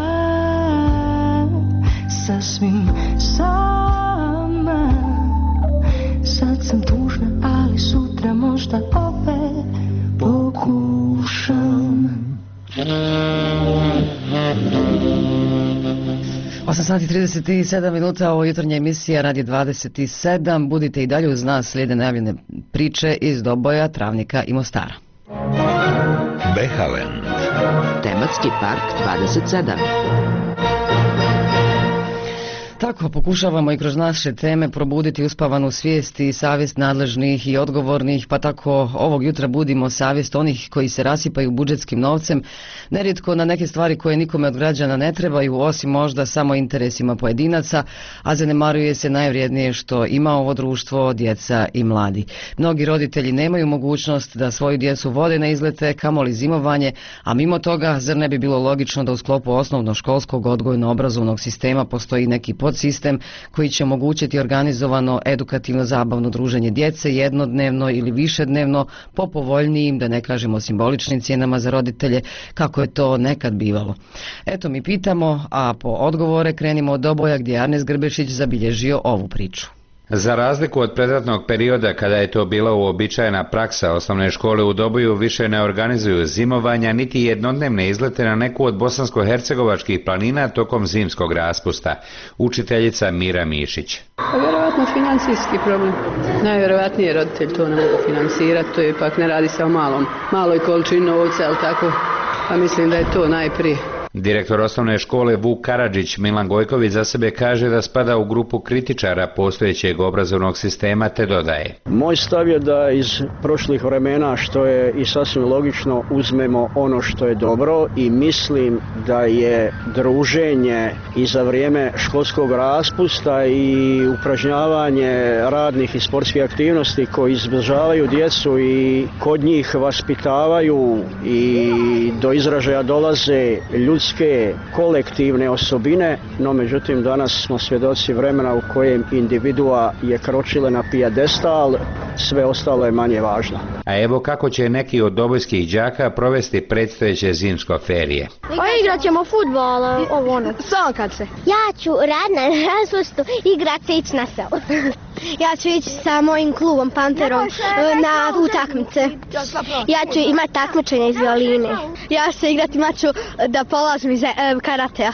sasvim sama. Sad sam tužna, ali sutra možda opet pokušam. osam sati i trideset sedam minuta, ovo jutarnja emisija Radio dvadeset sedam. Budite i dalje uz nas, slijede najavljene priče iz Doboja, Travnika i Mostara. Behalen. Tematski park dvadeset sedam. Tako pokušavamo i kroz naše teme probuditi uspavanu svijest i savjest nadležnih i odgovornih, pa tako ovog jutra budimo savjest onih koji se rasipaju budžetskim novcem, nerijetko na neke stvari koje nikome od građana ne trebaju, osim možda samo interesima pojedinaca, a zanemaruje se najvrijednije što ima ovo društvo, djeca i mladi. Mnogi roditelji nemaju mogućnost da svoju djecu vode na izlete, kamoli zimovanje, a mimo toga, zar ne bi bilo logično da u sklopu osnovnoškolskog odgojno-obrazovnog sistema postoji neki podsistem koji će omogućiti organizovano edukativno zabavno druženje djece jednodnevno ili višednevno po povoljnijim, da ne kažemo simboličnim cijenama za roditelje, kako je to nekad bivalo. Eto mi pitamo, a po odgovore krenimo od Doboja gdje je Arnes Grbešić zabilježio ovu priču. Za razliku od prethodnog perioda kada je to bila uobičajena praksa, osnovne škole u Doboju više ne organizuju zimovanja niti jednodnevne izlete na neku od bosansko-hercegovačkih planina tokom zimskog raspusta. Učiteljica Mira Mišić. Vjerovatno financijski problem. Najvjerovatnije roditelj to ne mogu financirati, to je ipak ne radi se o malom, maloj količini novca, ali tako, pa mislim da je to najprije. Direktor osnovne škole Vuk Karadžić Milan Gojković za sebe kaže da spada u grupu kritičara postojećeg obrazovnog sistema, te dodaje. Moj stav je da iz prošlih vremena, što je i sasvim logično, uzmemo ono što je dobro i mislim da je druženje i za vrijeme školskog raspusta i upražnjavanje radnih i sportskih aktivnosti koji izbližavaju djecu i kod njih vaspitavaju i do izražaja dolaze ljudske kolektivne osobine, no međutim danas smo svjedoci vremena u kojem individua je kročila na pijedestal, sve ostalo je manje važno. A evo kako će neki od dobojskih đaka provesti predstojeće zimsko ferije. Pa igrat ćemo fudbal, ovo ono. Samo kad se. Ja ću rad na raspustu, igrat se ići na selo. Ja ću ići sa mojim klubom Panterom na utakmice. Ja ću imati takmičenje iz violine. Ja ću se igrati maču da polažem iz karatea.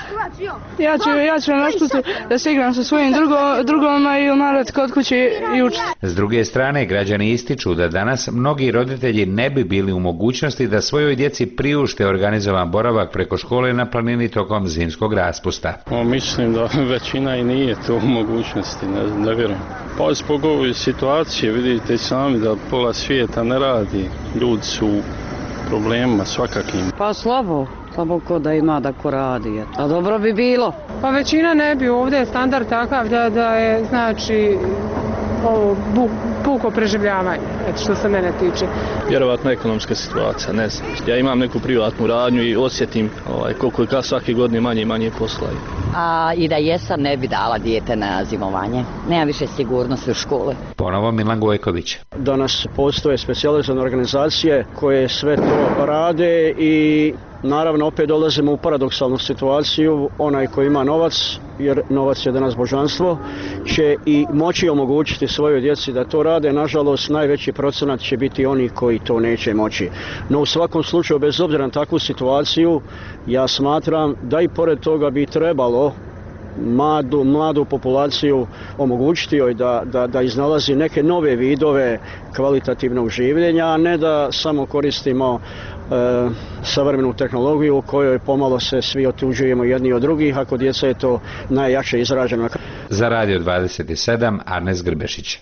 Ja ću, ja ću na raspustu da se igram sa svojim drugo, drugoma i umarati kod kuće i učiti. S druge strane, građani ističu da danas mnogi roditelji ne bi bili u mogućnosti da svojoj djeci priušte organizovan boravak preko škole na planini tokom zimskog raspusta. O, mislim da većina i nije to u mogućnosti, ne, ne vjerujem. Pa zbog ove situacije vidite sami da pola svijeta ne radi, ljudi su u problemima svakakim. Pa slabo, slabo ko da ima da ko radi, a dobro bi bilo. Pa većina ne bi, ovdje je standard takav da, da je znači ovo bu, puko preživljavanje. eto što se mene tiče. Vjerovatno ekonomska situacija, ne znam. Ja imam neku privatnu radnju i osjetim ovaj, koliko je svake godine manje i manje posla. A i da jesam ne bi dala dijete na zimovanje. Nema više sigurnosti u škole. Ponovo Milan Gojković. Danas postoje specijalizirane organizacije koje sve to rade i naravno opet dolazimo u paradoksalnu situaciju. Onaj koji ima novac, jer novac je danas božanstvo, će i moći omogućiti svojoj djeci da to rade. Nažalost, najveći procenat će biti oni koji to neće moći. No u svakom slučaju, bez obzira na takvu situaciju, ja smatram da i pored toga bi trebalo mladu, mladu populaciju omogućiti joj da, da, da iznalazi neke nove vidove kvalitativnog življenja, a ne da samo koristimo e, savremenu tehnologiju u kojoj pomalo se svi otuđujemo jedni od drugih, ako djeca je to najjače izraženo. Za Radio dvadeset sedam, Arnes Grbešić.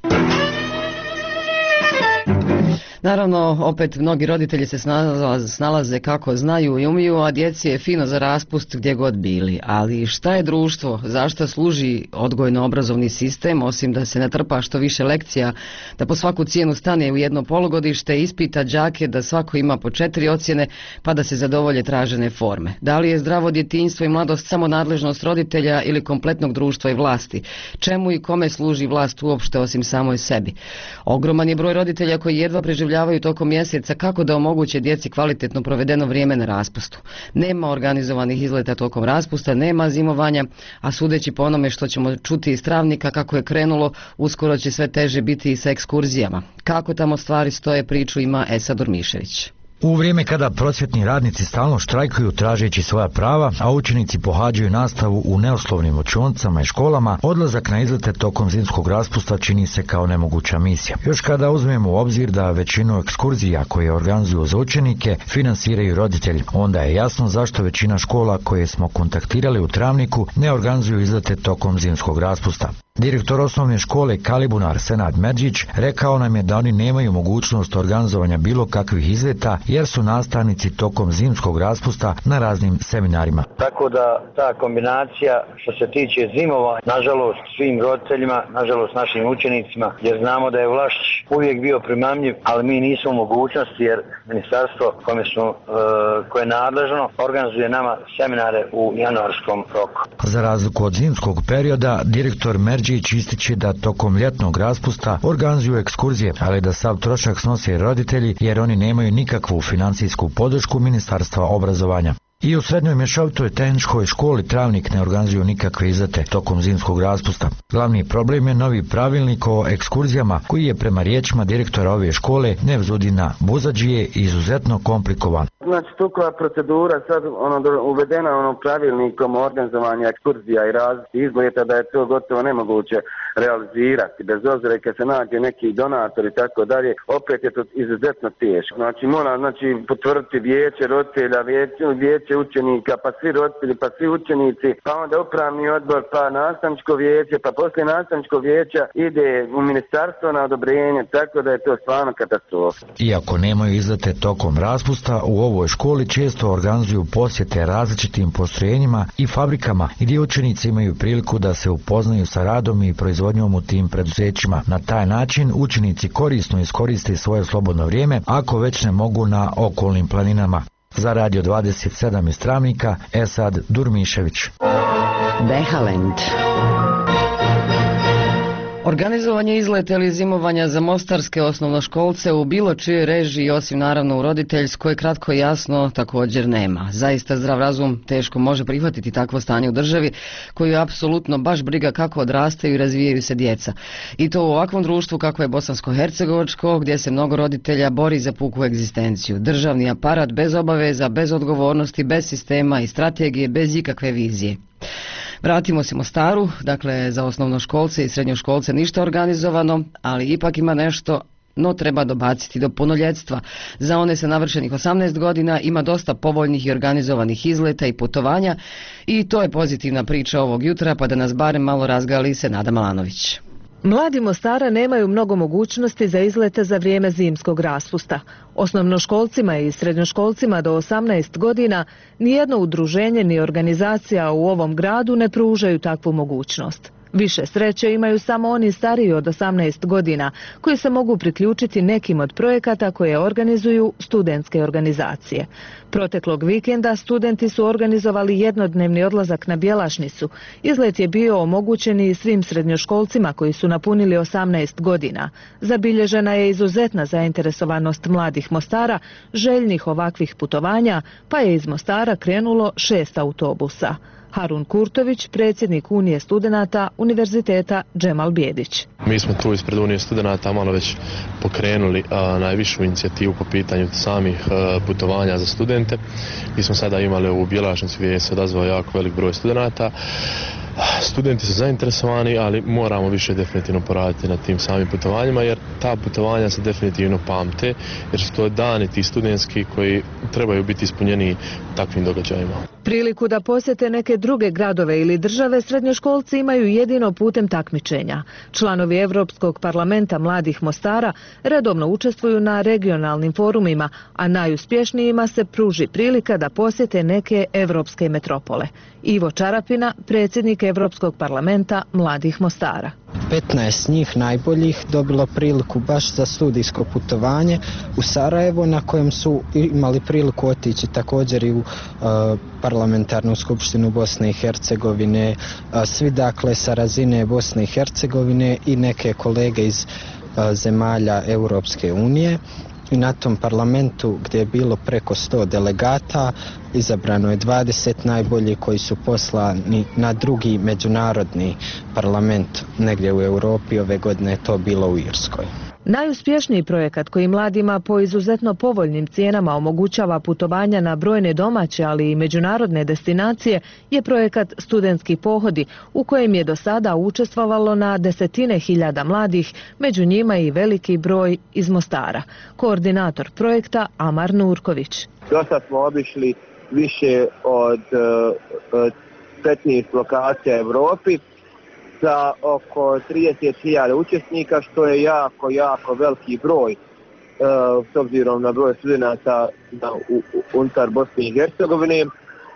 Naravno, opet mnogi roditelji se snalaze, snalaze kako znaju i umiju, a djeci je fino za raspust gdje god bili. Ali šta je društvo? Zašto služi odgojno-obrazovni sistem, osim da se natrpa što više lekcija, da po svaku cijenu stane u jedno polugodište, ispita đake da svako ima po četiri ocjene, pa da se zadovolje tražene forme? Da li je zdravo djetinjstvo i mladost samo nadležnost roditelja ili kompletnog društva i vlasti? Čemu i kome služi vlast uopšte osim samoj sebi? Ogroman je broj roditelja koji jedva preživljavaju tokom mjeseca kako da omoguće djeci kvalitetno provedeno vrijeme na raspustu. Nema organizovanih izleta tokom raspusta, nema zimovanja, a sudeći po onome što ćemo čuti iz Travnika kako je krenulo, uskoro će sve teže biti i sa ekskurzijama. Kako tamo stvari stoje, priču ima Esa Durmišević. U vrijeme kada prosvjetni radnici stalno štrajkuju tražeći svoja prava, a učenici pohađaju nastavu u neuslovnim učionicama i školama, odlazak na izlete tokom zimskog raspusta čini se kao nemoguća misija. Još kada uzmemo u obzir da većinu ekskurzija koje organizuju za učenike finansiraju roditelji, onda je jasno zašto većina škola koje smo kontaktirali u Travniku ne organizuju izlete tokom zimskog raspusta. Direktor osnovne škole Kalibunar Senad Medžić rekao nam je da oni nemaju mogućnost organizovanja bilo kakvih izleta jer su nastavnici tokom zimskog raspusta na raznim seminarima. Tako da ta kombinacija što se tiče zimovanja, nažalost svim roditeljima, nažalost našim učenicima, jer znamo da je Vlašć uvijek bio primamljiv, ali mi nismo u mogućnosti jer ministarstvo kome, smo, e, koje je nadležno organizuje nama seminare u januarskom roku. Za razliku od zimskog perioda, direktor Merđić ističe da tokom ljetnog raspusta organizuju ekskurzije, ali da sav trošak snose roditelji jer oni nemaju nikakvu financijsku podršku Ministarstva obrazovanja. I u srednjoj mješovitoj tehničkoj školi Travnik ne organizuju nikakve izlete tokom zimskog raspusta. Glavni problem je novi pravilnik o ekskurzijama koji je prema riječima direktora ove škole Nevzudina Buzadžije izuzetno komplikovan. Znači, tukla procedura sad ono, uvedena ono pravilnikom organizovanja ekskurzija i različitih izleta da je to gotovo nemoguće realizirati. Bez obzira kad se nađe neki donator i tako dalje, opet je to izuzetno teško. Znači, mora znači, potvrditi vijeće roditelja, vijeće, vijeće učenika, pa svi roditelji, pa svi učenici, pa onda upravni odbor, pa nastavničko vijeće, pa poslije nastavničko vijeća ide u ministarstvo na odobrenje, tako da je to stvarno katastrofa. Iako nemaju izlete tokom raspusta, u ovoj školi često organizuju posjete različitim postrojenjima i fabrikama gdje učenici imaju priliku da se upoznaju sa radom i proizvodnjom u tim preduzećima. Na taj način učenici korisno iskoriste svoje slobodno vrijeme ako već ne mogu na okolnim planinama. Za Radio dvadeset sedam iz Travnika, Esad Durmišević. Behalend. Organizovanje izleta ili zimovanja za mostarske osnovnoškolce u bilo čijoj režiji, osim naravno u roditeljskoj, kratko i jasno također nema. Zaista zdrav razum teško može prihvatiti takvo stanje u državi koju je apsolutno baš briga kako odrastaju i razvijaju se djeca. I to u ovakvom društvu kako je bosansko-hercegovačko, gdje se mnogo roditelja bori za puku egzistenciju. Državni aparat bez obaveza, bez odgovornosti, bez sistema i strategije, bez ikakve vizije. Vratimo se Mostaru, dakle za osnovnoškolce i srednjoškolce ništa organizovano, ali ipak ima nešto, no treba dobaciti do punoljetstva. Za one sa navršenih osamnaest godina ima dosta povoljnih i organizovanih izleta i putovanja i to je pozitivna priča ovog jutra, pa da nas barem malo razgali se Nada Malanović. Mladi Mostara nemaju mnogo mogućnosti za izlete za vrijeme zimskog raspusta. Osnovnoškolcima i srednjoškolcima do osamnaest godina nijedno udruženje ni organizacija u ovom gradu ne pružaju takvu mogućnost. Više sreće imaju samo oni stariji od osamnaest godina, koji se mogu priključiti nekim od projekata koje organizuju studentske organizacije. Proteklog vikenda studenti su organizovali jednodnevni odlazak na Bjelašnicu. Izlet je bio omogućen i svim srednjoškolcima koji su napunili osamnaest godina. Zabilježena je izuzetna zainteresovanost mladih Mostara, željnih ovakvih putovanja, pa je iz Mostara krenulo šest autobusa. Harun Kurtović, predsjednik Unije studenata Univerziteta Džemal Bijedić. Mi smo tu ispred Unije studenata malo već pokrenuli a, najvišu inicijativu po pitanju samih a, putovanja za studente. Mi smo sada imali u Bjelašnici gdje se odazvao jako velik broj studenata. Studenti su zainteresovani, ali moramo više definitivno poraditi na tim samim putovanjima, jer ta putovanja se definitivno pamte, jer su to dani ti studentski koji trebaju biti ispunjeni takvim događajima. Priliku da posjete neke druge gradove ili države srednjoškolci imaju jedino putem takmičenja. Članovi Europskog parlamenta mladih Mostara redovno učestvuju na regionalnim forumima, a najuspješnijima se pruži prilika da posjete neke evropske metropole. Ivo Čarapina, predsjednik Europskog parlamenta mladih Mostara. petnaest njih najboljih dobilo priliku baš za studijsko putovanje u Sarajevo, na kojem su imali priliku otići također i u uh, parlamentarnu skupštinu Bosne i Hercegovine, uh, svi dakle sa razine Bosne i Hercegovine i neke kolege iz uh, zemalja Europske unije. I na tom parlamentu gdje je bilo preko sto delegata, izabrano je dvadeset najboljih koji su poslani na drugi međunarodni parlament negdje u Europi. Ove godine je to bilo u Irskoj. Najuspješniji projekat koji mladima po izuzetno povoljnim cijenama omogućava putovanja na brojne domaće, ali i međunarodne destinacije je projekat Studentski pohodi, u kojem je do sada učestvovalo na desetine hiljada mladih, među njima i veliki broj iz Mostara. Koordinator projekta Amar Nurković. Dosta smo obišli više od uh, petnaest lokacija u Europi sa oko trideset hiljada učesnika, što je jako, jako veliki broj uh, s obzirom na broj studenata unutar Bosne i Hercegovine. Uh,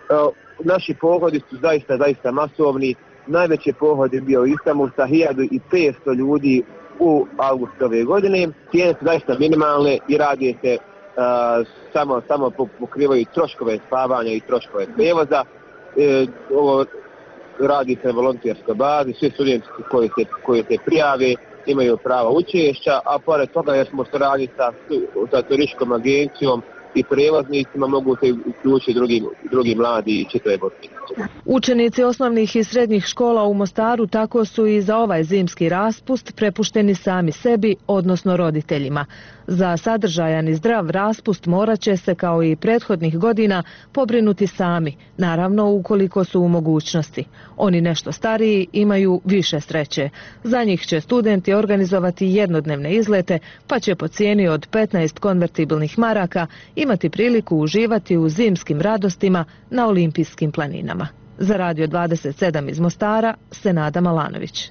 naši pohodi su zaista, zaista masovni. Najveći pohod je bio u Istanbul sa hiljadu petsto ljudi u avgustu ove godine. Cijene su zaista minimalne i radi se uh, samo, samo pokrivaju troškove spavanja i troškove prevoza. Uh, ovo radi se na volonterskoj bazi, svi studenti koji se, koji se prijave imaju pravo učešća, a pored toga jer smo se radili sa, sa turističkom agencijom i prevoznicima, mogu se uključiti drugi, drugi mladi i čitave Bosne. Učenici osnovnih i srednjih škola u Mostaru tako su i za ovaj zimski raspust prepušteni sami sebi, odnosno roditeljima. Za sadržajan i zdrav raspust morat će se, kao i prethodnih godina, pobrinuti sami, naravno ukoliko su u mogućnosti. Oni nešto stariji imaju više sreće. Za njih će studenti organizovati jednodnevne izlete, pa će po cijeni od petnaest konvertibilnih maraka imati priliku uživati u zimskim radostima na olimpijskim planinama. Za Radio dvadeset sedam iz Mostara, Senada Malanović.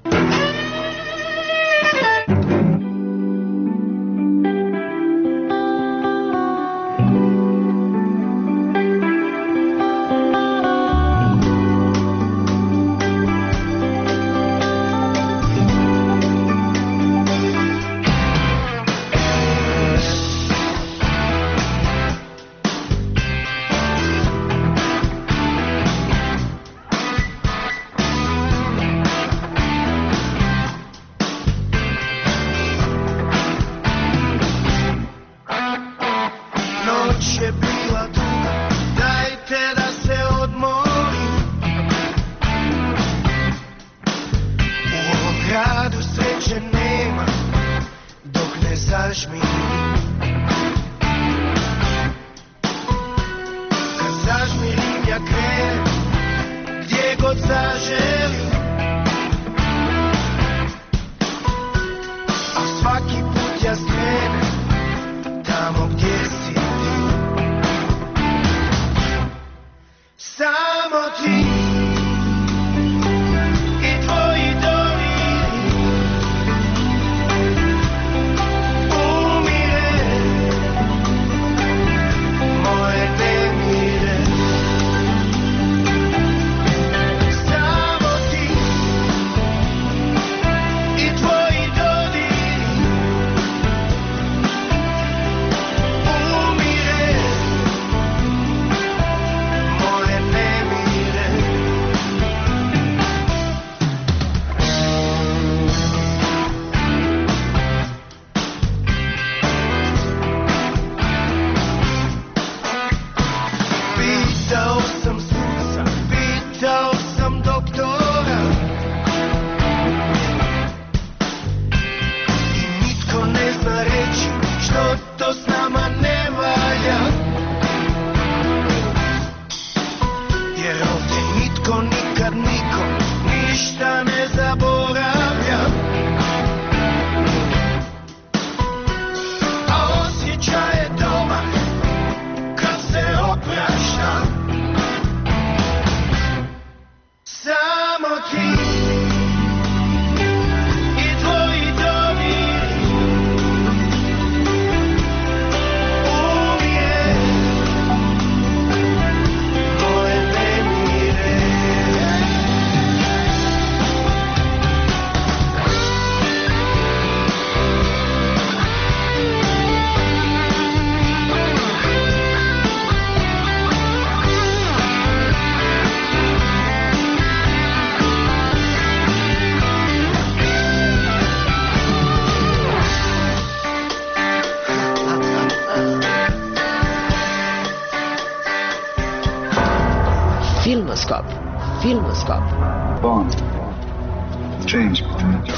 Filmoskop. Filmoskop. Bond. James Bond.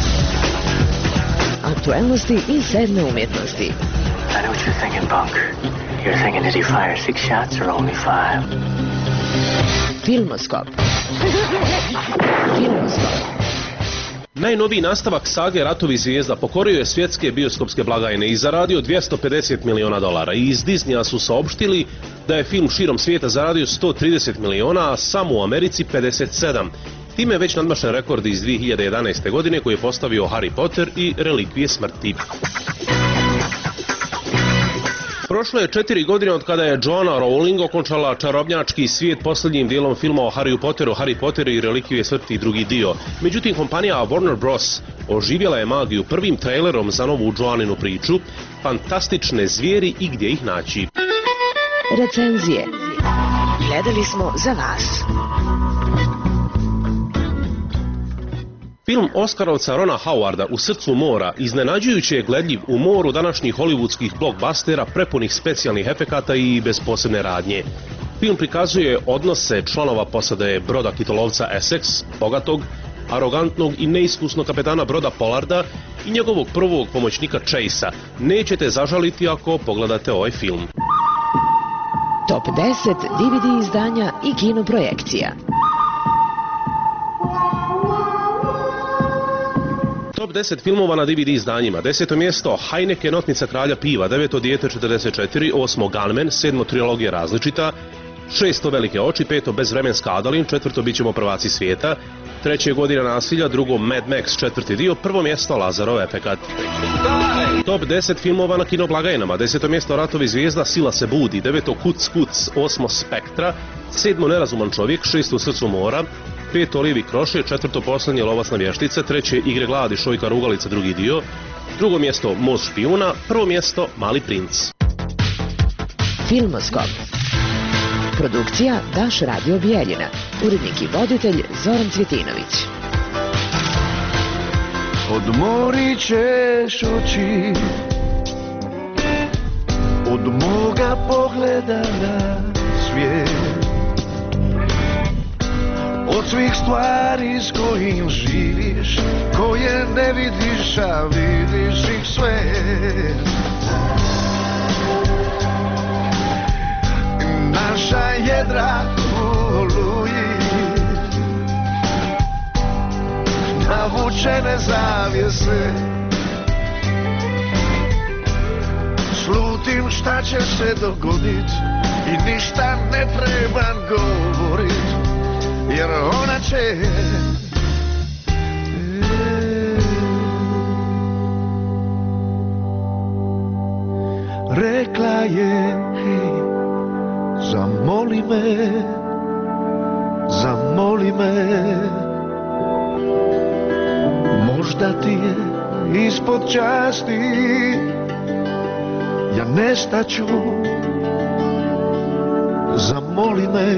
Aktuelnosti i sedme umjetnosti. I know what you're thinking, Bunk. You're thinking, did he fire six shots or only five? Filmoskop. Filmoskop. Najnoviji nastavak sage Ratovi zvijezda pokorio je svjetske bioskopske blagajne i zaradio dvjesto pedeset miliona dolara. I iz Disneya su saopštili da je film širom svijeta zaradio sto trideset miliona, a samo u Americi pedeset sedam. Time je već nadmašen rekord iz dvije hiljade jedanaeste. godine koji je postavio Harry Potter i Relikvije smrti. Prošlo je četiri godine od kada je Joanna Rowling okončala čarobnjački svijet posljednjim dijelom filma o Harry Potteru, Harry Potter i Relikvije smrti drugi dio. Međutim, kompanija Warner Bros. Oživjela je magiju prvim trailerom za novu Joanninu priču, Fantastične zvijeri i gdje ih naći. Recenzije. Gledali smo za vas. Film Oskarovca Rona Howarda U srcu mora iznenađujuće je gledljiv u moru današnjih hollywoodskih blockbustera prepunih specijalnih efekata i bez posebne radnje. Film prikazuje odnose članova posade broda kitolovca Essex, bogatog, arogantnog i neiskusnog kapetana broda Pollarda i njegovog prvog pomoćnika Chasea. Nećete zažaliti ako pogledate ovaj film. Top deset D V D izdanja i kinoprojekcija. Top deset filmova na D V D izdanjima. Deseto mjesto Heineken Otmica kralja piva, deveto dijete četrdeset četiri, osmo Gunman, sedmo trilogija različita, šesto Velike oči, peto Bezvremenska Adalin, četvrto Bićemo prvaci svijeta, treće Godina nasilja, drugo Mad Max četvrti dio, prvo mjesto Lazarov efekat. Top deset filmova na kinoblagajnama. Deseto mjesto Ratovi zvijezda, Sila se budi, deveto Kuc Kuc, osmo Spektra, sedmo Nerazuman čovjek, šesto U srcu mora, peto Olivi Kroše, četvrto Posljednje lovac na vještice, treće Igre gladi Šojka Rugalica drugi dio, drugo mjesto Most špijuna, prvo mjesto Mali princ. Filmoskop. Produkcija Daš Radio Bijeljina. Urednik i voditelj Zoran Cvjetinović. Odmorit ćeš oči od moga pogleda na svijet, od svih stvari s kojim živiš, koje ne vidiš, a vidiš ih sve. Naša jedra u oluji, navučene zavjese, slutim šta će se dogodit i ništa ne trebam govorit, jer ona će rekla je, hej, zamoli me, zamoli me, možda ti je ispod časti, ja nestaću, zamoli me,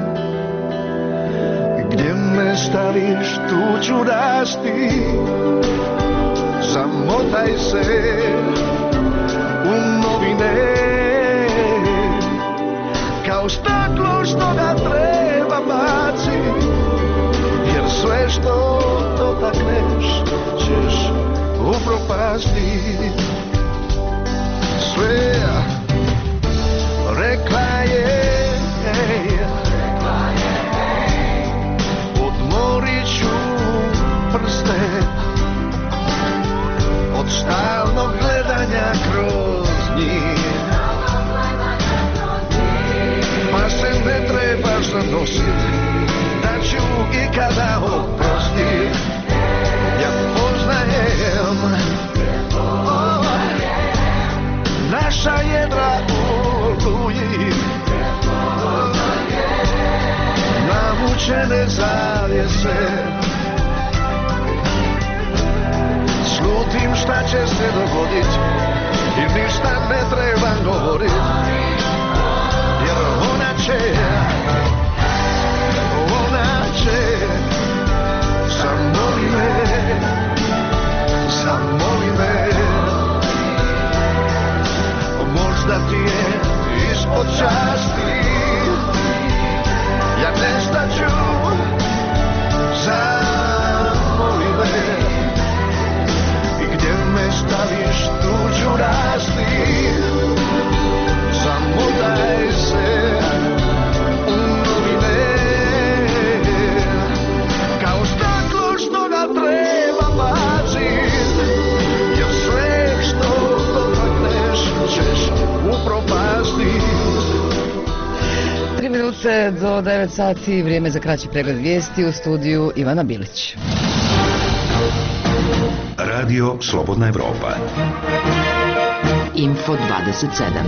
gdje me staviš tu ću rasti, zamotaj se u novine, kao staklo što ga treba bacit, jer sve što dotakneš ćeš upropastit. Sve rekla je, odmorit ću prste od stalnog gledanja kroz njih, pa se ne trebaš zanosit da ću ikada oprostit. Ja poznajem naša jedra u oluji, navučene zavjese, slutim šta će se dogodit i ništa ne trebam govorit, jer ona će, ona će, zamoli me, zamoli me, možda ti je ispod časti, ja ne ste do devet sati, vrijeme za kraći pregled vijesti u studiju Ivana Bilić. Radio Slobodna Evropa. Info dvadeset sedam.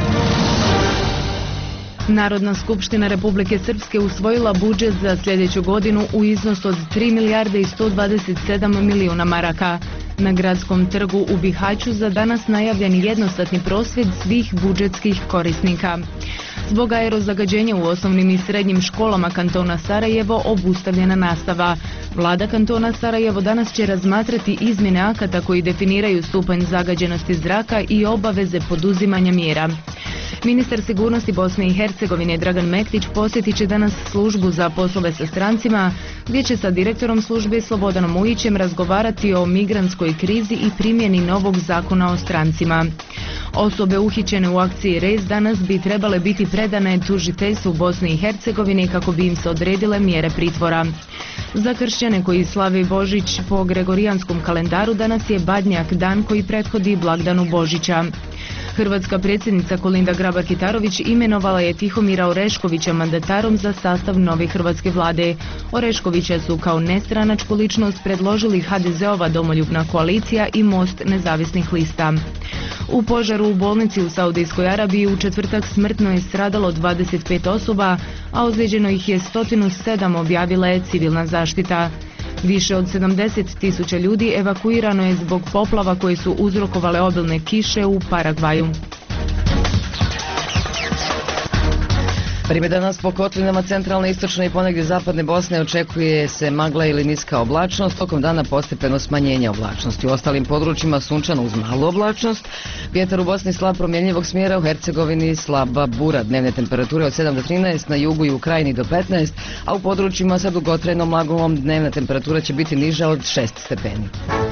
Narodna skupština Republike Srpske usvojila budžet za sljedeću godinu u iznosu od tri milijarde i sto dvadeset sedam milijuna maraka. Na gradskom trgu u Bihaću za danas najavljen jednostatni prosvjed svih budžetskih korisnika. Zbog aerozagađenja u osnovnim i srednjim školama kantona Sarajevo obustavljena nastava. Vlada kantona Sarajevo danas će razmatrati izmjene akata koji definiraju stupanj zagađenosti zraka i obaveze poduzimanja mjera. Ministar sigurnosti Bosne i Hercegovine Dragan Mektić posjetit će danas službu za poslove sa strancima, gdje će sa direktorom službe Slobodanom Ujićem razgovarati o migrantskoj krizi i primjeni novog zakona o strancima. Osobe uhićene u akciji Rez danas bi trebale biti predane tužiteljstvu Bosne i Hercegovine kako bi im se odredile mjere pritvora. Za kršćane koji slave Božić po gregorijanskom kalendaru danas je Badnjak, dan koji prethodi blagdanu Božića. Hrvatska predsjednica Kolinda Grabar-Kitarović imenovala je Tihomira Oreškovića mandatarom za sastav nove hrvatske vlade. Oreškovića su kao nestranačku ličnost predložili ha de ze ova Domoljubna koalicija i Most nezavisnih lista. U požaru u bolnici u Saudijskoj Arabiji u četvrtak smrtno je stradalo dvadeset pet osoba, a ozlijeđeno ih je sto sedam, objavila je civilna zaštita. Više od sedamdeset tisuća ljudi evakuirano je zbog poplava koje su uzrokovale obilne kiše u Paragvaju. Vrijeme danas po kotlinama centralne, istočne i ponegdje zapadne Bosne očekuje se magla ili niska oblačnost, tokom dana postepeno smanjenje oblačnosti. U ostalim područjima sunčano uz malu oblačnost, vjetar u Bosni slab promjenjivog smjera, u Hercegovini slaba bura, dnevne temperature od sedam do trinaest, na jugu i u Krajini do petnaest, a u područjima sa dugotrajnom magulom dnevna temperatura će biti niža od šest stepeni.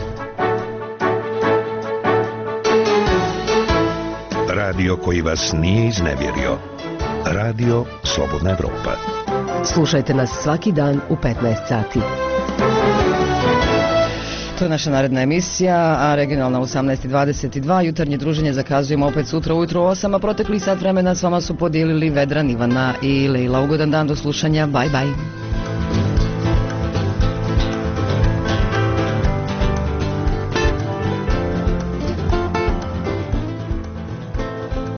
Radio koji vas nije iznevjerio. Radio Slobodna Evropa. Slušajte nas svaki dan u petnaest sati. To je naša naredna emisija, a regionalna u osamnaest i dvadeset dva. Jutarnje druženje zakazujemo opet sutra ujutro u osam, a protekli sat vremena s vama su podijelili Vedran, Ivana i Leila. Ugodan dan, do slušanja, bye bye.